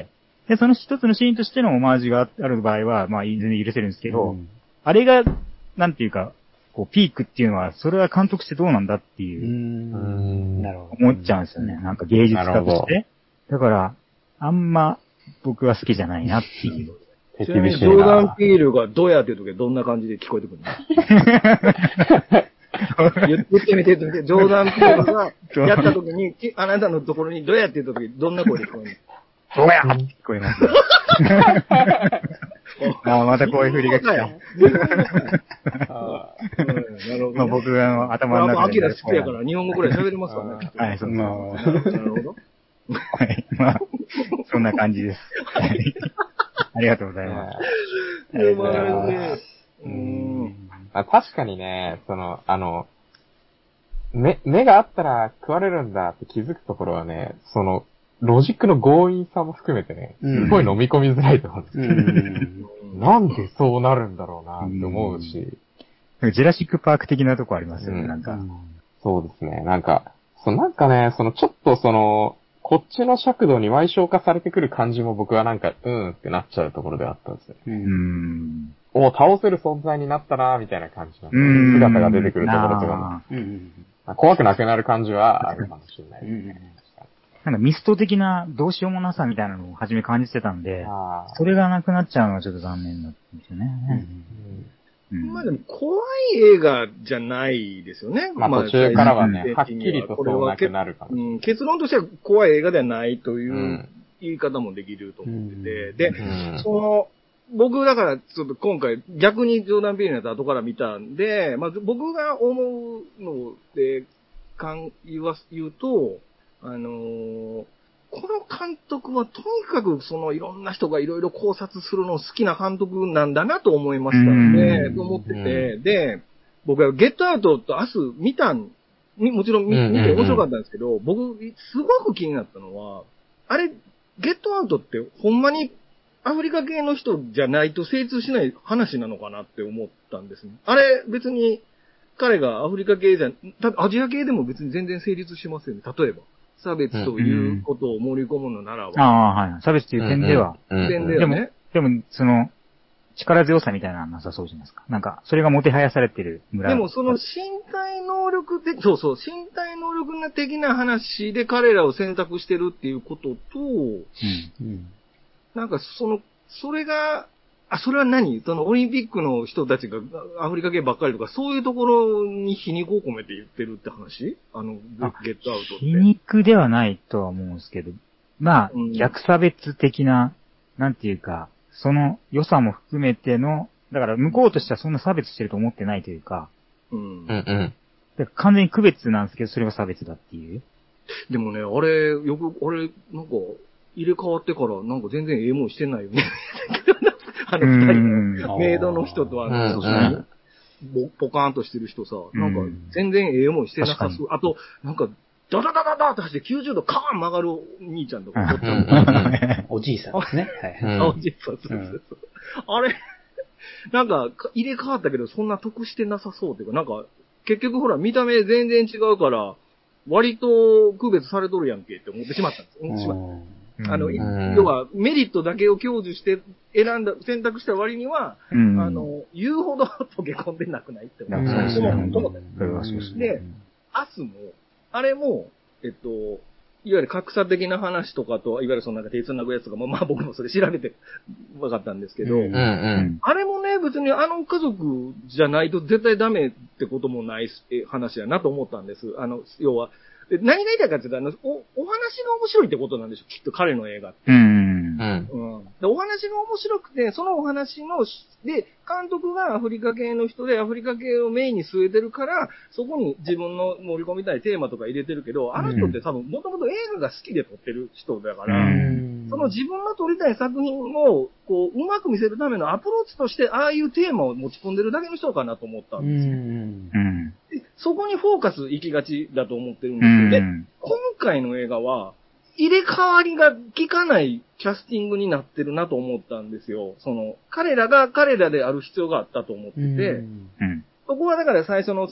で、その一つのシーンとしてのオマージュがある場合は、まあ全然許せるんですけど、あれが、なんていうか、こう、ピークっていうのは、それは監督してどうなんだっていう、思っちゃうんですよね。なんか芸術家として。だから、あんま、僕は好きじゃないなっていう。 ちなみにジョーダン・ピールがドヤっていう時はどんな感じで聞こえてくるの言ってみて、ジョーダン・ピールがやった時に、あなたのところにドヤって言った時どんな声で聞こえるの？ドヤって聞こえます。またこういう振りが来た。なるほど。まあ僕が頭の中で。 アキラ好きやから日本語くらい喋れますからね。 はい、そうです。 なるほど。 はい、まあ、そんな感じです。ありがとうございます。 確かにね、目があったら食われるんだって気づくところはね、ロジックの強引さも含めてね、すごい飲み込みづらいと思うんですけど、なんでそうなるんだろうなって思うし。 ジェラシックパーク的なとこありますよね、なんか。 そうですね、なんかね、ちょっとこっちの尺度に歪小化されてくる感じも僕はなんか、ってなっちゃうところであったんですよ。倒せる存在になったなみたいな感じの姿が出てくるところとかも、怖くなくなる感じはあるかもしれないですね。 なんかミスト的などうしようもなさみたいなのを初め感じてたんで、それがなくなっちゃうのはちょっと残念だったんですよね。 まあでも怖い映画じゃないですよね。 まあ途中からはね、はっきりとそうなくなるかもしれない。 結論としては怖い映画ではないという言い方もできると思ってて、で、僕だからちょっと今回逆にジョーダン・ピールのやつ後から見たんで、まあ僕が思うので言うと、この監督はとにかくいろんな人がいろいろ考察するのを好きな監督なんだなと思いましたので、と思ってて、で、僕はゲットアウトと明日見たもちろん見て面白かったんですけど、僕すごく気になったのは、あれ、ゲットアウトってほんまにアフリカ系の人じゃないと成立しない話なのかなって思ったんですね。あれ別に彼がアフリカ系アジア系でも別に全然成立しませんね。例えば。差別ということを盛り込むのならば。 はい。差別という点では。 点ではね。 でも、 力強さみたいなのはなさそうじゃないですか。なんか、それがもてはやされてる村。 でもその身体能力的、そうそう、身体能力的な話で彼らを選択してるっていうことと、なんかそれが、それは何そのオリンピックの人たちがアフリカ系ばっかりとか、そういうところに皮肉を込めて言ってるって話ゲットアウトって。 皮肉ではないとは思うんですけど、まあ、逆差別的な、なんていうか、その良さも含めての、だから向こうとしてはそんな差別してると思ってないというか、で完全に区別なんですけど、それは差別だっていう。 でもね、なんか、入れ替わってから、なんか全然ええもんしてないよね。二人のメイドの人とポカーンとしてる人さ、なんか全然ええもんしてなさそう。あと、なんか、ダダダダダって走って90度カーン曲がる兄ちゃんとかおじいさんですね。 おじいさん、あれ、なんか、入れ替わったけど、そんな得してなさそうっていうか、なんか、結局ほら、見た目全然違うから、割と区別されとるやんけって思ってしまったんです。要は、メリットだけを享受して選択した割には、言うほど溶け込んでなくないって思ったんです。で、アスも、あれも、いわゆる格差的な話とかと、いわゆるそのなんか手繋ぐやつとかも、まあ僕もそれ調べて分かったんですけど、あれもね、別にあの家族じゃないと絶対ダメってこともない話やなと思ったんです。要は、何が言いたいかって言ったら、お話が面白いってことなんでしょ、きっと彼の映画って。でお話が面白くて、そのお話で、監督がアフリカ系の人で、アフリカ系をメインに据えてるから、そこに自分の盛り込みたいテーマとか入れてるけど、あの人って多分、もともと映画が好きで撮ってる人だから、その自分の撮りたい作品を、こう、うまく見せるためのアプローチとして、ああいうテーマを持ち込んでるだけの人かなと思ったんですよ。でそこにフォーカス行きがちだと思ってるんですよ。で、今回の映画は、入れ替わりが効かないキャスティングになってるなと思ったんですよ。彼らが彼らである必要があったと思ってて、そこはだから最初の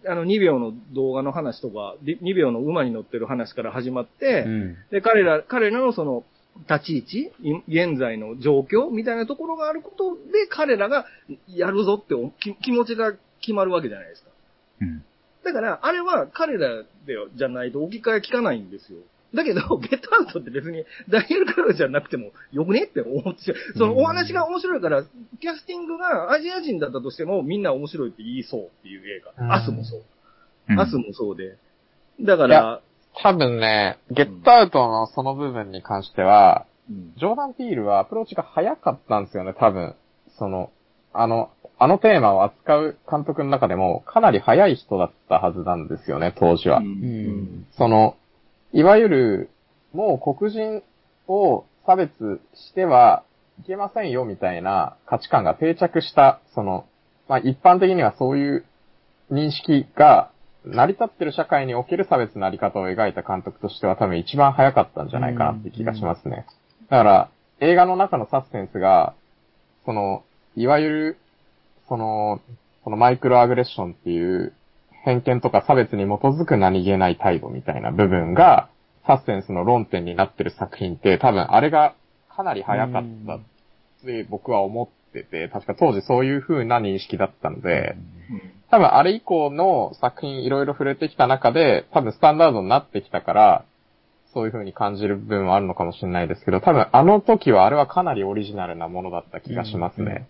2秒の動画の話とか、2秒の馬に乗ってる話から始まって、で、彼らの立ち位置、現在の状況みたいなところがあることで、彼らがやるぞって気持ちが決まるわけじゃないですか。だから、あれは彼らじゃないと置き換え効かないんですよ。だけど、ゲットアウトって別にダニエル・カルじゃなくてもよくねって思ってしまう。そのお話が面白いから、キャスティングがアジア人だったとしてもみんな面白いって言いそうっていう映画。アスもそう。アスもそうで。だから、 多分ね、ゲットアウトのその部分に関しては、ジョーダン・ピールはアプローチが早かったんですよね、多分。あのテーマを扱う監督の中でもかなり早い人だったはずなんですよね、当時は。いわゆる、もう黒人を差別してはいけませんよみたいな価値観が定着した、一般的にはそういう認識が成り立ってる社会における差別のあり方を描いた監督としては多分一番早かったんじゃないかなって気がしますね。だから、映画の中のサスペンスが、いわゆる、マイクロアグレッションっていう偏見とか差別に基づく何気ない態度みたいな部分が、サスペンスの論点になってる作品って、多分あれがかなり早かったって僕は思ってて、確か当時そういう風な認識だったので、多分あれ以降の作品いろいろ触れてきた中で、多分スタンダードになってきたから、そういう風に感じる部分はあるのかもしれないですけど、多分あの時はあれはかなりオリジナルなものだった気がしますね。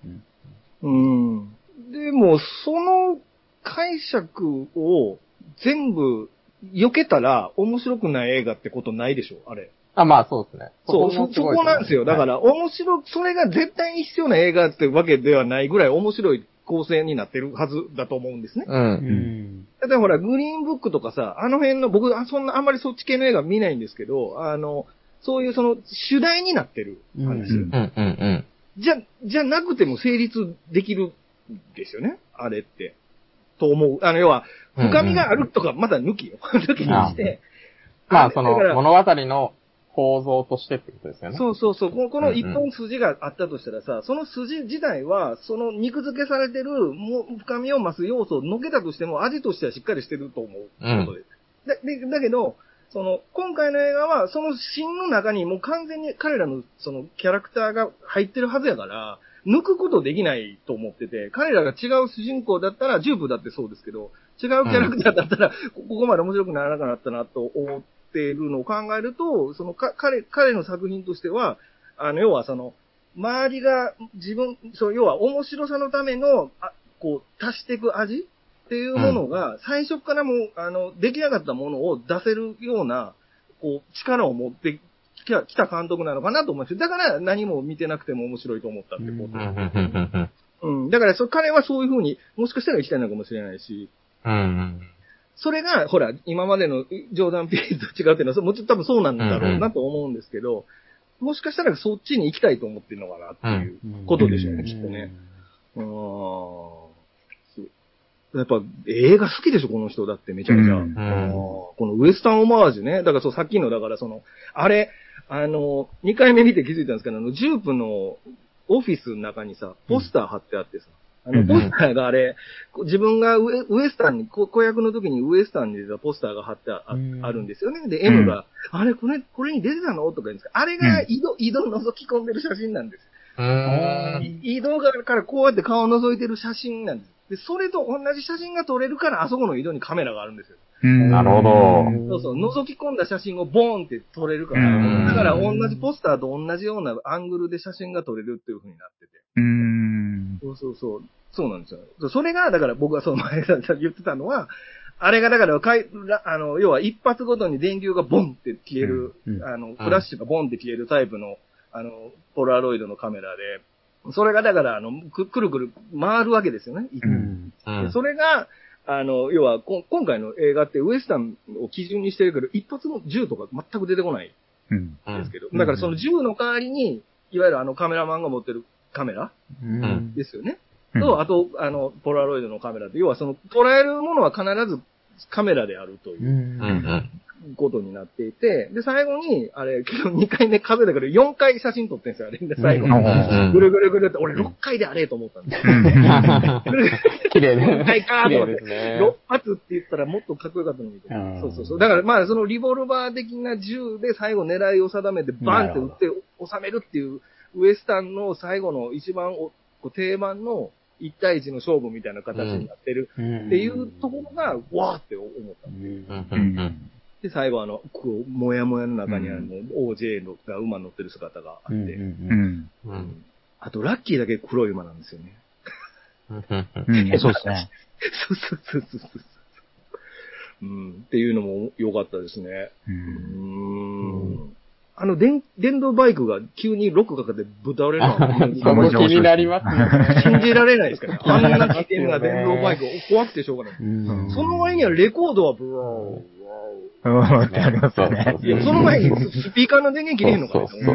でも、その解釈を全部避けたら面白くない映画ってことないでしょ、あれ。 まあそうですね。 そこなんですよ。だから、それが絶対に必要な映画ってわけではないぐらい面白い構成になってるはずだと思うんですね。例えばほら、グリーンブックとかさ、あの辺の、僕、あんまりそっち系の映画見ないんですけど、そういう主題になってる話。じゃなくても成立できるんですよね、あれって。と思う。要は、深みがあるとか、まだ抜きよ。抜きにして。 物語の構造としてってことですよね。 そう。この一本筋があったとしたらさ、その筋自体は、その肉付けされてる、深みを増す要素をのけたとしても、味としてはしっかりしてると思う。ことです。だけど、今回の映画は、その芯の中にもう完全に彼らのキャラクターが入ってるはずやから、 抜くことできないと思ってて、彼らが違う主人公だったら、ジュープだってそうですけど、違うキャラクターだったら、ここまで面白くならなくなったなと思っているのを考えると、彼の作品としては、要は周りが要は面白さのための、足していく味っていうものが、最初からもう、できなかったものを出せるような、力を持ってきた監督なのかなと思います。だから何も見てなくても面白いと思ったってこと。うん。だから彼はそういう風に、もしかしたら行きたいのかもしれないし。それが、ほら、今までのジョーダン・ピールと違うっていうのは、もちろん多分そうなんだろうなと思うんですけど、もしかしたらそっちに行きたいと思ってるのかなっていうことでしょうね、きっとね。やっぱ映画好きでしょ、この人だってめちゃめちゃ。このウエスタンオマージュね。だからさっきの、だからあれ、2回目見て気づいたんですけど、ジュープのオフィスの中にさ、ポスター貼ってあってさ、ポスターがあれ、自分がウエスタンに、子役の時にウエスタンに出たポスターが貼ってあるんですよね。で、M が、あれ、これに出てたのとか言うんですか。あれが井戸覗き込んでる写真なんです。井戸からこうやって顔を覗いてる写真なんです。で、それと同じ写真が撮れるから、あそこの井戸にカメラがあるんですよ。 なるほど。 そう、覗き込んだ写真をボーンって撮れるから、だから同じポスターと同じようなアングルで写真が撮れるっていう風になってて。そうなんですよ。それが、だから僕が前から言ってたのは、あれがだから、要は一発ごとに電球がボンって消える、フラッシュがボンって消えるタイプの、ポラロイドのカメラで、それがだから、くるくる回るわけですよね。それが、要は、今回の映画ってウエスタンを基準にしてるけど、一発の銃とか全く出てこないんですけど、だからその銃の代わりに、いわゆるカメラマンが持ってるカメラですよね。と、あと、ポラロイドのカメラって、要は捉えるものは必ずカメラであるということになっていて、で、最後に、あれ、2回目数えたけど、4回写真撮ってんですよ、あれ。で、最後に。ぐるぐるぐるって、俺6回であれと思ったんですよ。 綺麗ね。 4回かーと思って。6発って言ったらもっとかっこよかったのに。そう。だからまあ、リボルバー的な銃で最後狙いを定めて、バーンって撃って収めるっていう、ウエスタンの最後の一番定番の1対1の勝負みたいな形になってるっていうところが、わーって思った。で、最後もやもやの中にOJ が馬乗ってる姿があって、あと、ラッキーだけ黒い馬なんですよね。 そうですね。 そう。っていうのも良かったですね。電動バイクが急にロックかかってぶたれるのは気になりますね。 信じられないですからね。あんな危険な電動バイクを怖くてしょうがない。その前にはレコードはブワーってありますよね。 いや、その前にスピーカーの電源切れへんのかなそう。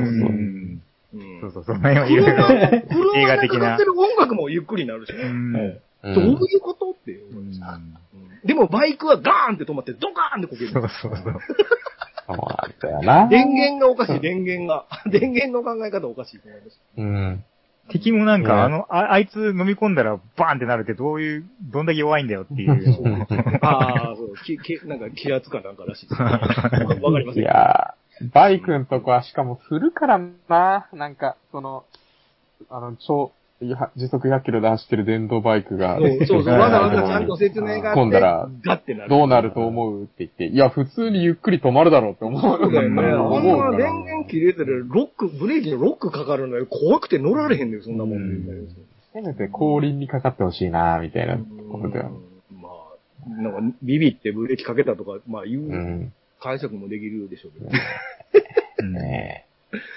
いろいろ映画的な。 車でかかってる音楽もゆっくりになるしね。どういうことっていう。でもバイクはガーンって止まってドカーンってこける。 そうなんだよな。 電源がおかしい、電源の考え方おかしいと思います。 敵もなんか、あいつ飲み込んだらバーンってなるってどんだけ弱いんだよっていう。 そう。なんか気圧かなんからしいです。わかりません。 いやー、バイクんとこはしかも振るからな、なんか、時速100キロで走ってる電動バイクが。 そう、わざわざちゃんと説明があって。 今度ら、どうなると思うって言って、いや、普通にゆっくり止まるだろうって思う。 そうだよね。あんな電源切れてる、ブレーキのロックかかるのよ。怖くて乗られへんねん、そんなもん。 せめて後輪にかかってほしいなみたいなことだよ。 まあ、なんか、ビビってブレーキかけたとか、まあ、いう解釈もできるでしょうけど。 ね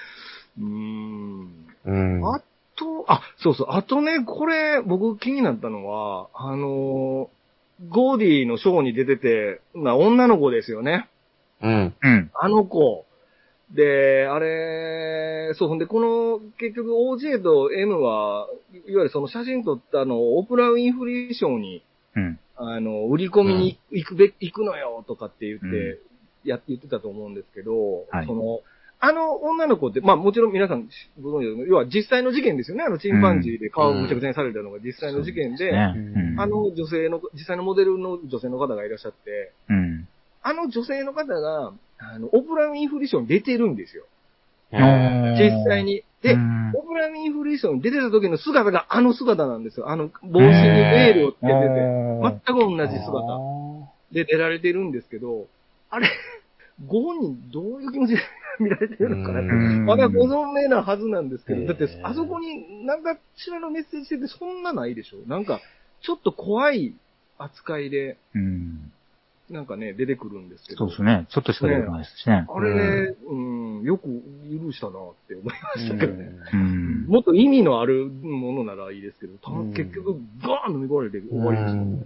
あとね、これ、僕気になったのは、ゴーディのショーに出てて、女の子ですよね。あの子。で、あれ、ほんで、結局 OJ と M は、いわゆるその写真撮ったオプラ・ウィンフリー賞に、売り込みに行くのよ、とかって言って、言ってたと思うんですけど、女の子って、まあもちろん皆さんご存知ですけど、要は実際の事件ですよね。チンパンジーで顔をむちゃくちゃにされたのが実際の事件で、実際のモデルの女性の方がいらっしゃって、女性の方が、オプラ・ウィンフリー賞に出てるんですよ。実際に。 で、オプラ・ウィンフリー賞に出てた時の姿があの姿なんですよ。帽子にベールをつけてて、全く同じ姿で出られてるんですけど、あれ、ご本人どういう気持ちで見られてるのかなって、まだご存命なはずなんですけど、だってあそこになんかしらのメッセージ性ってそんなないでしょ？なんか、ちょっと怖い扱いで、なんかね、出てくるんですけど。 そうですね。ちょっとしか出てこないですしね。 あれね、よく許したなって思いましたけどね。もっと意味のあるものならいいですけど、結局ガーン飲み込まれて終わりですよね。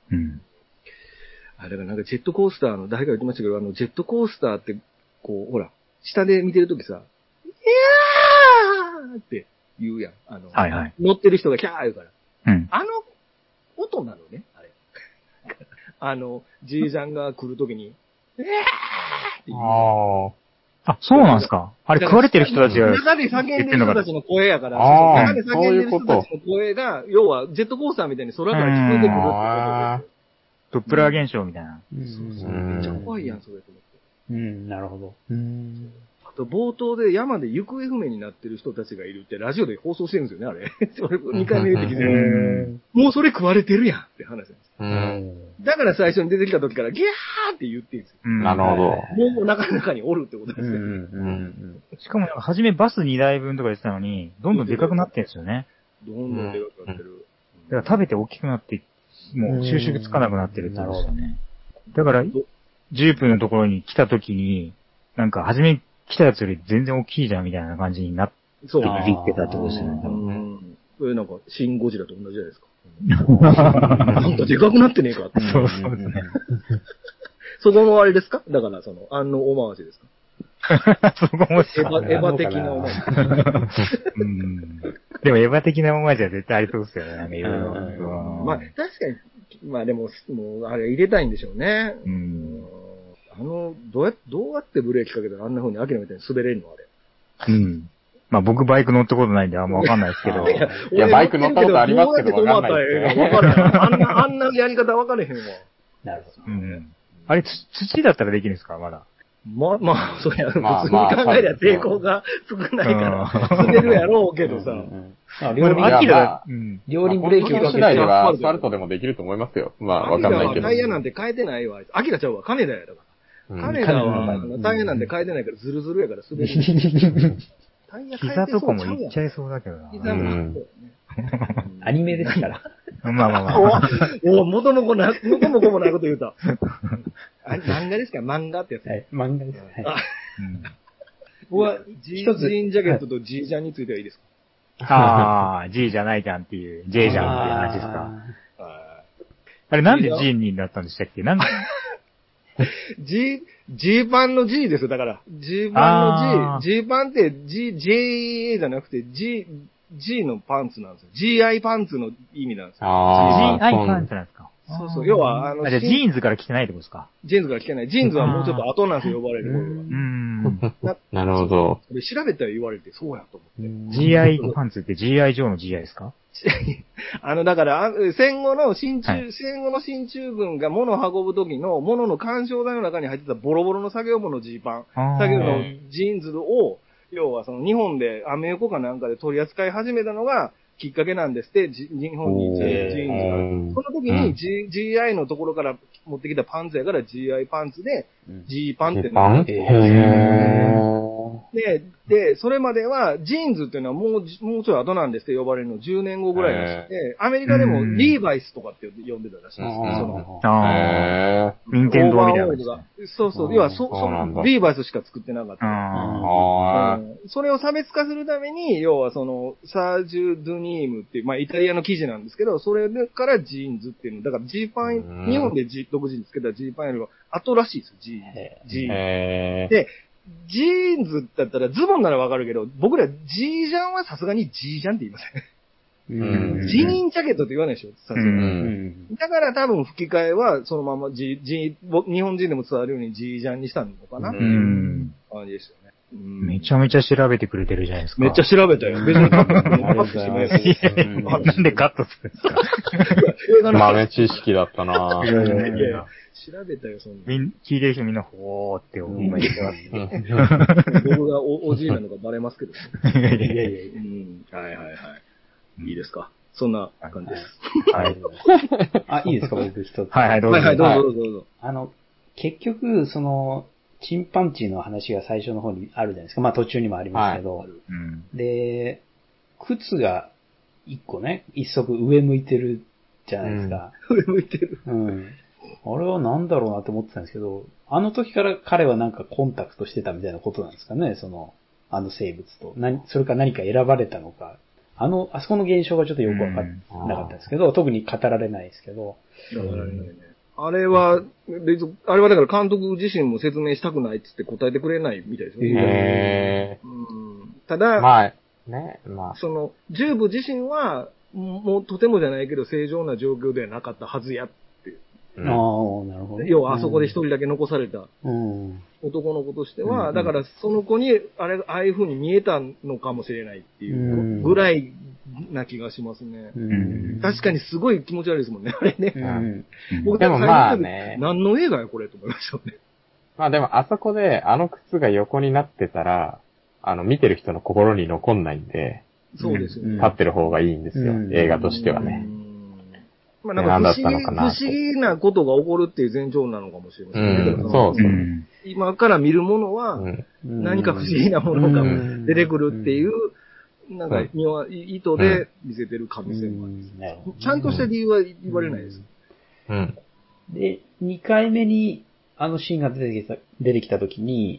だからなんかジェットコースターの、誰か言ってましたけど、ジェットコースターって、こう、ほら、下で見てるときさ、いやーって言うやん。乗ってる人がキャー言うから。音なのね、あれ。じいちゃんが来るときに、って言う。 そうなんですか。あれ食われてる人たちが。 中で叫んでる人たちの声やから、中で叫んでる人たちの声が、要はジェットコースターみたいに空から聞こえてくるってことです。 ドップラー現象みたいな。 めっちゃ怖いやん、それと思って。 なるほど。 あと、冒頭で山で行方不明になってる人たちがいるってラジオで放送してるんですよね、あれ。俺2回目見てきて、もうそれ食われてるやんって話なんです。だから最初に出てきた時からギャーって言ってるんですよ。 なるほど。 もう中におるってことですよ。 しかも、初めバス2台分とか言ってたのに、どんどんでかくなってるんですよね。 どんどんでかくなってる。 だから食べて大きくなって、もう収縮つかなくなってるってことですよね。だから、ジープのところに来た時に、なんか初め来たやつより全然大きいじゃんみたいな感じになってビビってたってことですよね。 これなんか、シン・ゴジラと同じじゃないですか。なんかでかくなってねえかって。 そうですね。 そこもあれですか？だから、オマージュですか？ そこもエヴァ的なオマージュ。 でもエヴァ的なオマージュは絶対ありそうですよね、なんかいろいろ。 まあ、確かに、まあでも、もう、あれ入れたいんでしょうね。どうやってブレーキかけたらあんな風にアキラみたいに滑れるのあれ。 まあ僕バイク乗ったことないんであんまわかんないですけど。 いや、バイク乗ったことありますけどわかんないですよ。 あんなやり方わかれへんわ。 なるほど。 あれ、土だったらできるんですかまだ。 まあ、そうや、普通に考えりゃ抵抗が少ないから、滑るやろうけどさ。 両輪ブレーキをかけて。 次第ではアスファルトでもできると思いますよ。まあ、わかんないけど。 タイヤなんて変えてないわ。アキラちゃうわ、金田やだから。金田は、タイヤなんて変えてないから、ズルズルやから滑る。タイヤ変えて膝とかもいっちゃいそうだけどな。 膝も。 アニメですから。 まあ。 元も子もないこと言うた。漫画ですか？漫画ってやつ。 はい、漫画です。 僕は、ジーンジャケットとジージャンについてはいいですか？G じゃないじゃんっていう、J じゃんっていう話ですか？あれなんで G になったんでしたっけ？なんか G パンの G ですよ、だから。G パンの G。G パンって JA じゃなくて G のパンツなんですよ。GI パンツの意味なんですよ。 GI パンツなんですか？ そう。要は、 じゃあジーンズから来てないってことですか？ ジーンズから来てない。ジーンズはもうちょっと後なんですよ、呼ばれる頃は。なるほど。 それ調べたら言われて、そうやと思って。 GI パンツって GI 上の GI ですか？ だから、戦後の進駐軍が物を運ぶ時の物の干渉台の中に入ってたボロボロの作業物のジーパン。作業のジーンズを、要は日本でアメ横かなんかで取り扱い始めたのがきっかけなんですって、日本にジーンズが。その時に GI のところから持ってきたパンツやから GI パンツで、G パンってなってで、それまでは、ジーンズっていうのはもうちょい後なんですって呼ばれるの10年後ぐらいらしくて、アメリカでもリーバイスとかって呼んでたらしいんですよ。 任天堂みたいな。 そう。要は、リーバイスしか作ってなかった。それを差別化するために、要はサージュ・ドゥニームっていう、まあイタリアの記事なんですけど、それからジーンズっていうの、だからジーパン、日本で独自につけたジーパンよりも後らしいですよ、ジーン。で、ジーンズだったらズボンならわかるけど、僕らジージャンはさすがにジージャンって言いません。ジーンジャケットって言わないでしょ、さすがに。だから多分吹き替えはそのまま日本人でも伝わるようにジージャンにしたのかなっていう感じですよね。 めちゃめちゃ調べてくれてるじゃないですか。 めっちゃ調べたよ。別にカットしてないなんでカットするんですか？ 豆知識だったなぁ。 調べたよ、そんな。 聞いてる人みんな、ほーって思います。 僕がおじいなのがバレますけどね。 いやいやいやうん。はいはいはい。いいですか。そんな感じです。 はい。 あ、いいですか、僕一つ。 はいはい、どうぞ。 はいはい、どうぞどうぞどうぞ。 結局、チンパンジーの話が最初の方にあるじゃないですか。まあ途中にもありますけど。はい、で、靴が一足上向いてるじゃないですか。 上向いてる。 うん。あれはなんだろうなって思ってたんですけど、あの時から彼はなんかコンタクトしてたみたいなことなんですかね、あの生物と。それか何か選ばれたのか。あそこの現象がちょっとよくわかんなかったんですけど、特に語られないですけど。 あれはだから監督自身も説明したくないって言って答えてくれないみたいですね。ただ、ジューブ自身は、もうとてもじゃないけど正常な状況ではなかったはずやって。 なるほど。 要はあそこで一人だけ残された男の子としては、だからその子にああいう風に見えたのかもしれないっていうぐらいな気がしますね。確かにすごい気持ち悪いですもんね、あれね。僕でもまあね。何の映画やこれと思いましたね。 まあでもあそこであの靴が横になってたら、見てる人の心に残んないんで、 そうですよね。 立ってる方がいいんですよ、映画としてはね。 まあなんか不思議なことが起こるっていう前兆なのかもしれませんね。 そう。 今から見るものは、何か不思議なものが出てくるっていう、なんか、意図で見せてる可能性もあります。ちゃんとした理由は言われないです。 で、2回目に、あのシーンが出てきたときに、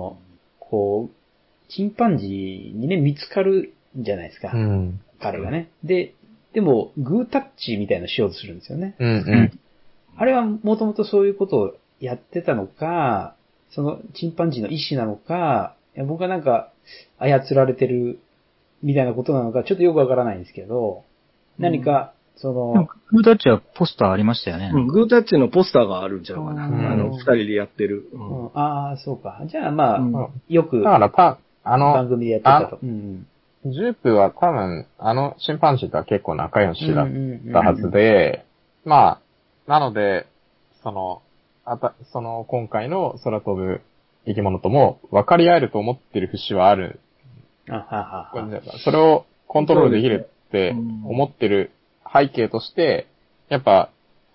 チンパンジーにね、見つかるんじゃないですか。彼がね。でも、グータッチみたいなのしようとするんですよね。あれはもともとそういうことをやってたのか、そのチンパンジーの意思なのか、僕はなんか操られてるみたいなことなのか、ちょっとよくわからないんですけど、何か、 グータッチはポスターありましたよね。 グータッチのポスターがあるんちゃうかな。二人でやってる。 ああ、そうか。じゃあまあ、よく、番組でやってたと。 ジュープは多分、チンパンジーとは結構仲良しだったはずで、まあ、なので、今回の空飛ぶ生き物とも分かり合えると思ってる節はある。それをコントロールできるって思ってる背景として、やっぱ、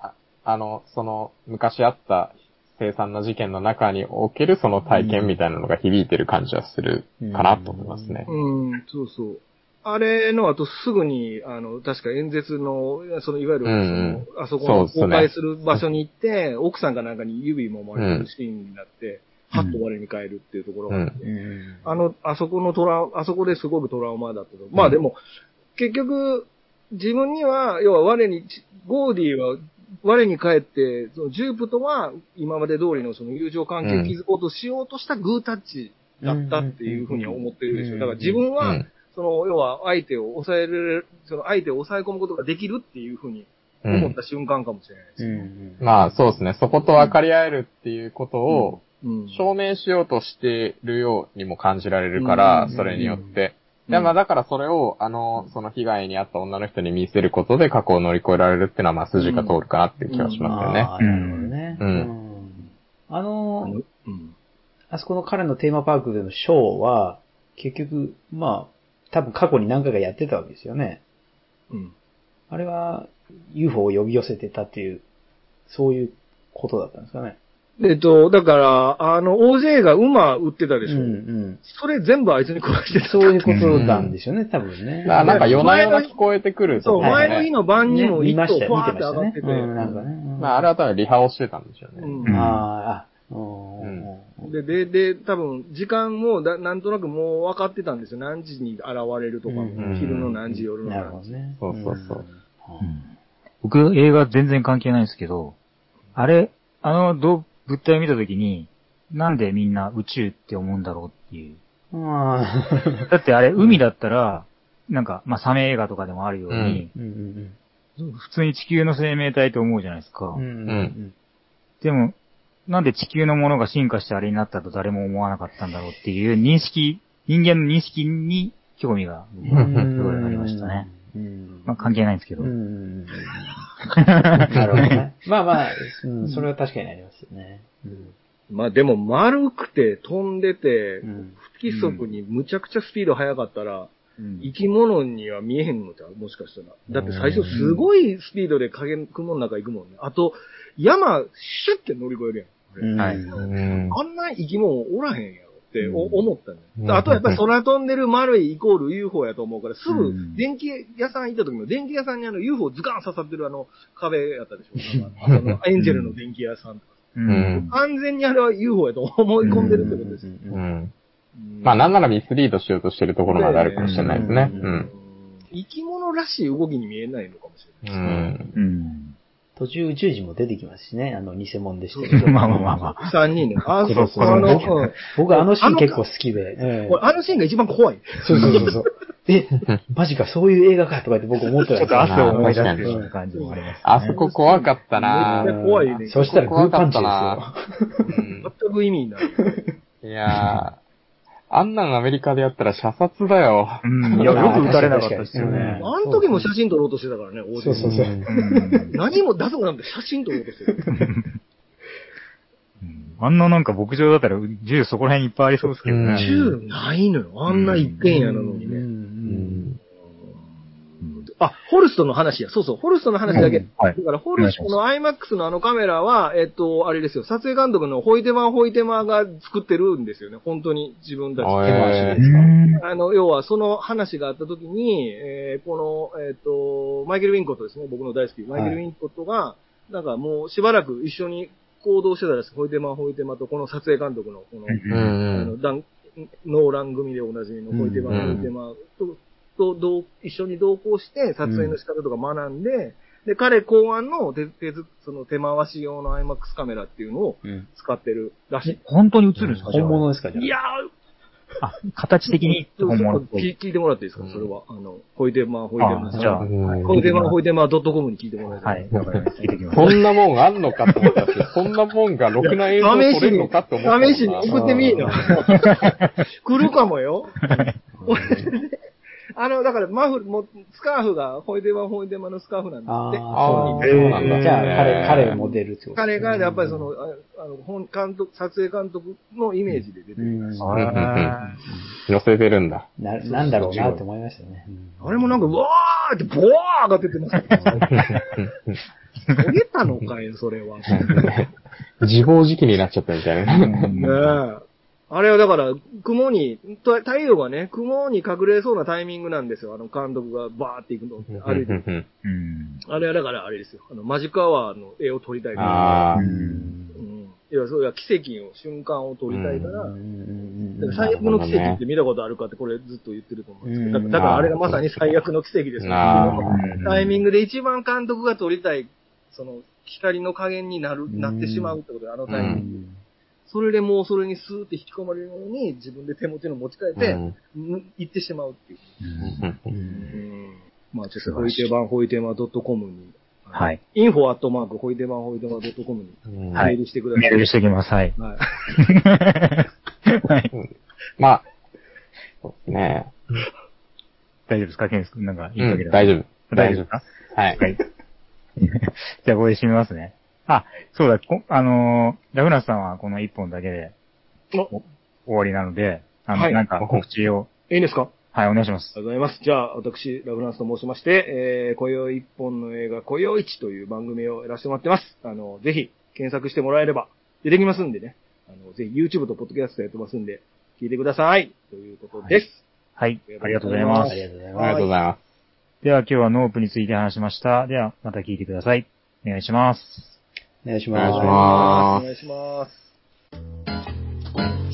昔あった凄惨な事件の中におけるその体験みたいなのが響いてる感じはするかなと思いますね。 そうそう。あれの後すぐに、確か演説の、いわゆる、あそこの公開する場所に行って、奥さんかなんかに指もまれてるシーンになって、はっと我に返るっていうところがあって、あそこですごくトラウマだったと。まあでも、結局、自分には、要はゴーディは我に返って、ジュープとは今まで通りのその友情関係を築こうとしようとしたグータッチだったっていうふうには思ってるでしょ。だから自分は、要は相手を抑え込むことができるっていうふうに思った瞬間かもしれないですね。 まあそうですね。そこと分かり合えるっていうことを証明しようとしてるようにも感じられるから、それによって。まあだからそれを、その被害に遭った女の人に見せることで過去を乗り越えられるっていうのは、まあ筋が通るかなっていう気がしますよね。 なるほどね。あそこの彼のテーマパークでのショーは、結局、まあ、多分過去に何回かやってたわけですよね。あれは UFO を呼び寄せてたっていう、そういうことだったんですかね。 だから、OJ が馬売ってたでしょ。それ全部あいつに食わしてた。 そういうことなんでしょうね、多分ね。 なんか夜な夜な聞こえてくる。 そう、前の日の晩にも一頭ファーって上がってて。 まあ、あれは多分リハをしてたんでしょうね。 で、多分、時間もなんとなくもう分かってたんですよ。何時に現れるとか、昼の何時、夜の何時。 そう。 僕、映画全然関係ないんですけど、あれ、物体を見たときに、なんでみんな宇宙って思うんだろうっていう。だってあれ、海だったら、なんか、まあ、サメ映画とかでもあるように、普通に地球の生命体と思うじゃないですか。でも、なんで地球のものが進化してあれになったと誰も思わなかったんだろうっていう人間の認識に興味がすごいありましたね。 まあ関係ないんですけど。 なるほどね。まあまあ、それは確かにありますよね。 まあでも丸くて飛んでて、不規則にむちゃくちゃスピード速かったら、生き物には見えへんのじゃん、もしかしたら。だって最初すごいスピードで雲の中行くもんね。あと、山、シュッて乗り越えるやん。はい。あんな生き物おらへんやろって思ったね。あとやっぱり空飛んでる丸いイコール UFO やと思うから、すぐ電気屋さん行った時の電気屋さんにUFO ズカン刺さってる壁やったでしょ。エンジェルの電気屋さんとか。完全にあれは UFO やと思い込んでるってことですよ。 まあなんならミスリードしようとしてるところまであるかもしれないですね。 生き物らしい動きに見えないのかもしれないですね。 途中宇宙人も出てきますしね、偽物でしたけど。 まあ。 3人ね。 僕シーン結構好きで。 あのシーンが一番怖い。 そう。マジか、そういう映画かとかって僕思ってたんですよ。 ちょっと汗を思い出すような感じもありますね。 あそこ怖かったなめっちゃ怖いね。 そしたらグーパンチですよ。全く意味ない。 いやー。あんなんアメリカでやったら射殺だよ。 いや、よく撃たれなかったですよね。 あの時も写真撮ろうとしてたからね、 そう。 何も出すもなんて写真撮ろうとしてる。 あんななんか牧場だったら銃そこら辺にいっぱいありそうですけどね。 銃ないのよ。あんな一軒家なのにね。あ、ホルストの話や。そう、ホルストの話だけ。だから、ホルストの IMAX のカメラは、あれですよ、撮影監督のホイテマが作ってるんですよね。本当に自分たち手回しですか。要は、その話があった時に、この、マイケル・ウィンコットですね。僕の大好き。マイケル・ウィンコットが、なんかもうしばらく一緒に行動してたらしい。ホイテマとこの撮影監督の、この、ノーラン組でおなじみのホイテマと一緒に同行して撮影の仕方とか学んで、で、彼考案のその手回し用の IMAX カメラっていうのを使ってるらしい。 本当に映るんですか？ 本物ですか？ いや形的に本物。 聞いてもらっていいですか？それは。ホイテマ。じゃあ、ホイテマ.com に聞いてもらいたい。 はい。わかります。聞いてきます。 そんなもんあんのかと思ったし、そんなもんがろくな映像撮れるのかと思った。 試しに送ってみーな。来るかもよ。だから、スカーフが、ホイテマのスカーフなんですって。 そうなんだ。 じゃあ、彼モデルってこと彼が、やっぱり撮影監督のイメージで出てるらしい。 寄せてるんだ。 なんだろうなって思いましたね。 あれもなんか、うわーって、ボワーが出てますね。焦げたのかよ、それは。 自暴自棄になっちゃったみたいな。 ねえ。あれはだから、太陽がね、雲に隠れそうなタイミングなんですよ。監督がバーって行くのって歩いてる。あれはだからあれですよ。マジックアワーの絵を撮りたいから。そういう奇跡の瞬間を撮りたいから、最悪の奇跡って見たことあるかってこれずっと言ってると思うんですけど、だからあれがまさに最悪の奇跡ですよ。タイミングで一番監督が撮りたい、その光の加減になってしまうってことで、タイミング。それでもうそれにスーって引き込まれるように自分で手持ちの持ち替えて、行ってしまうっていう。まあちょっとホイテマ.com に。 はい。 info@ ホイテマ .com にメールしてください。 メールしてきます。はい。 はい。 まあ、そうですね。 大丈夫ですか？ケンス君なんか言いかければ。 大丈夫。 大丈夫か？はい。じゃあこれ締めますね。そうだ、ラフナスさんはこの1本だけで終わりなので、なんか告知を。 いいですか？ はい、お願いします。 ありがとうございます。じゃあ、私、ラフナンスと申しまして、今宵一本の映画、今宵一という番組をやらせてもらってます。ぜひ、検索してもらえれば出てきますんでね。ぜひ、YouTube と Podcast やってますんで、聞いてください。ということです。 はい。ありがとうございます。 ありがとうございます。 ありがとうございます。 では、今日はノープについて話しました。では、また聞いてください。お願いします。 お願いします。 お願いします。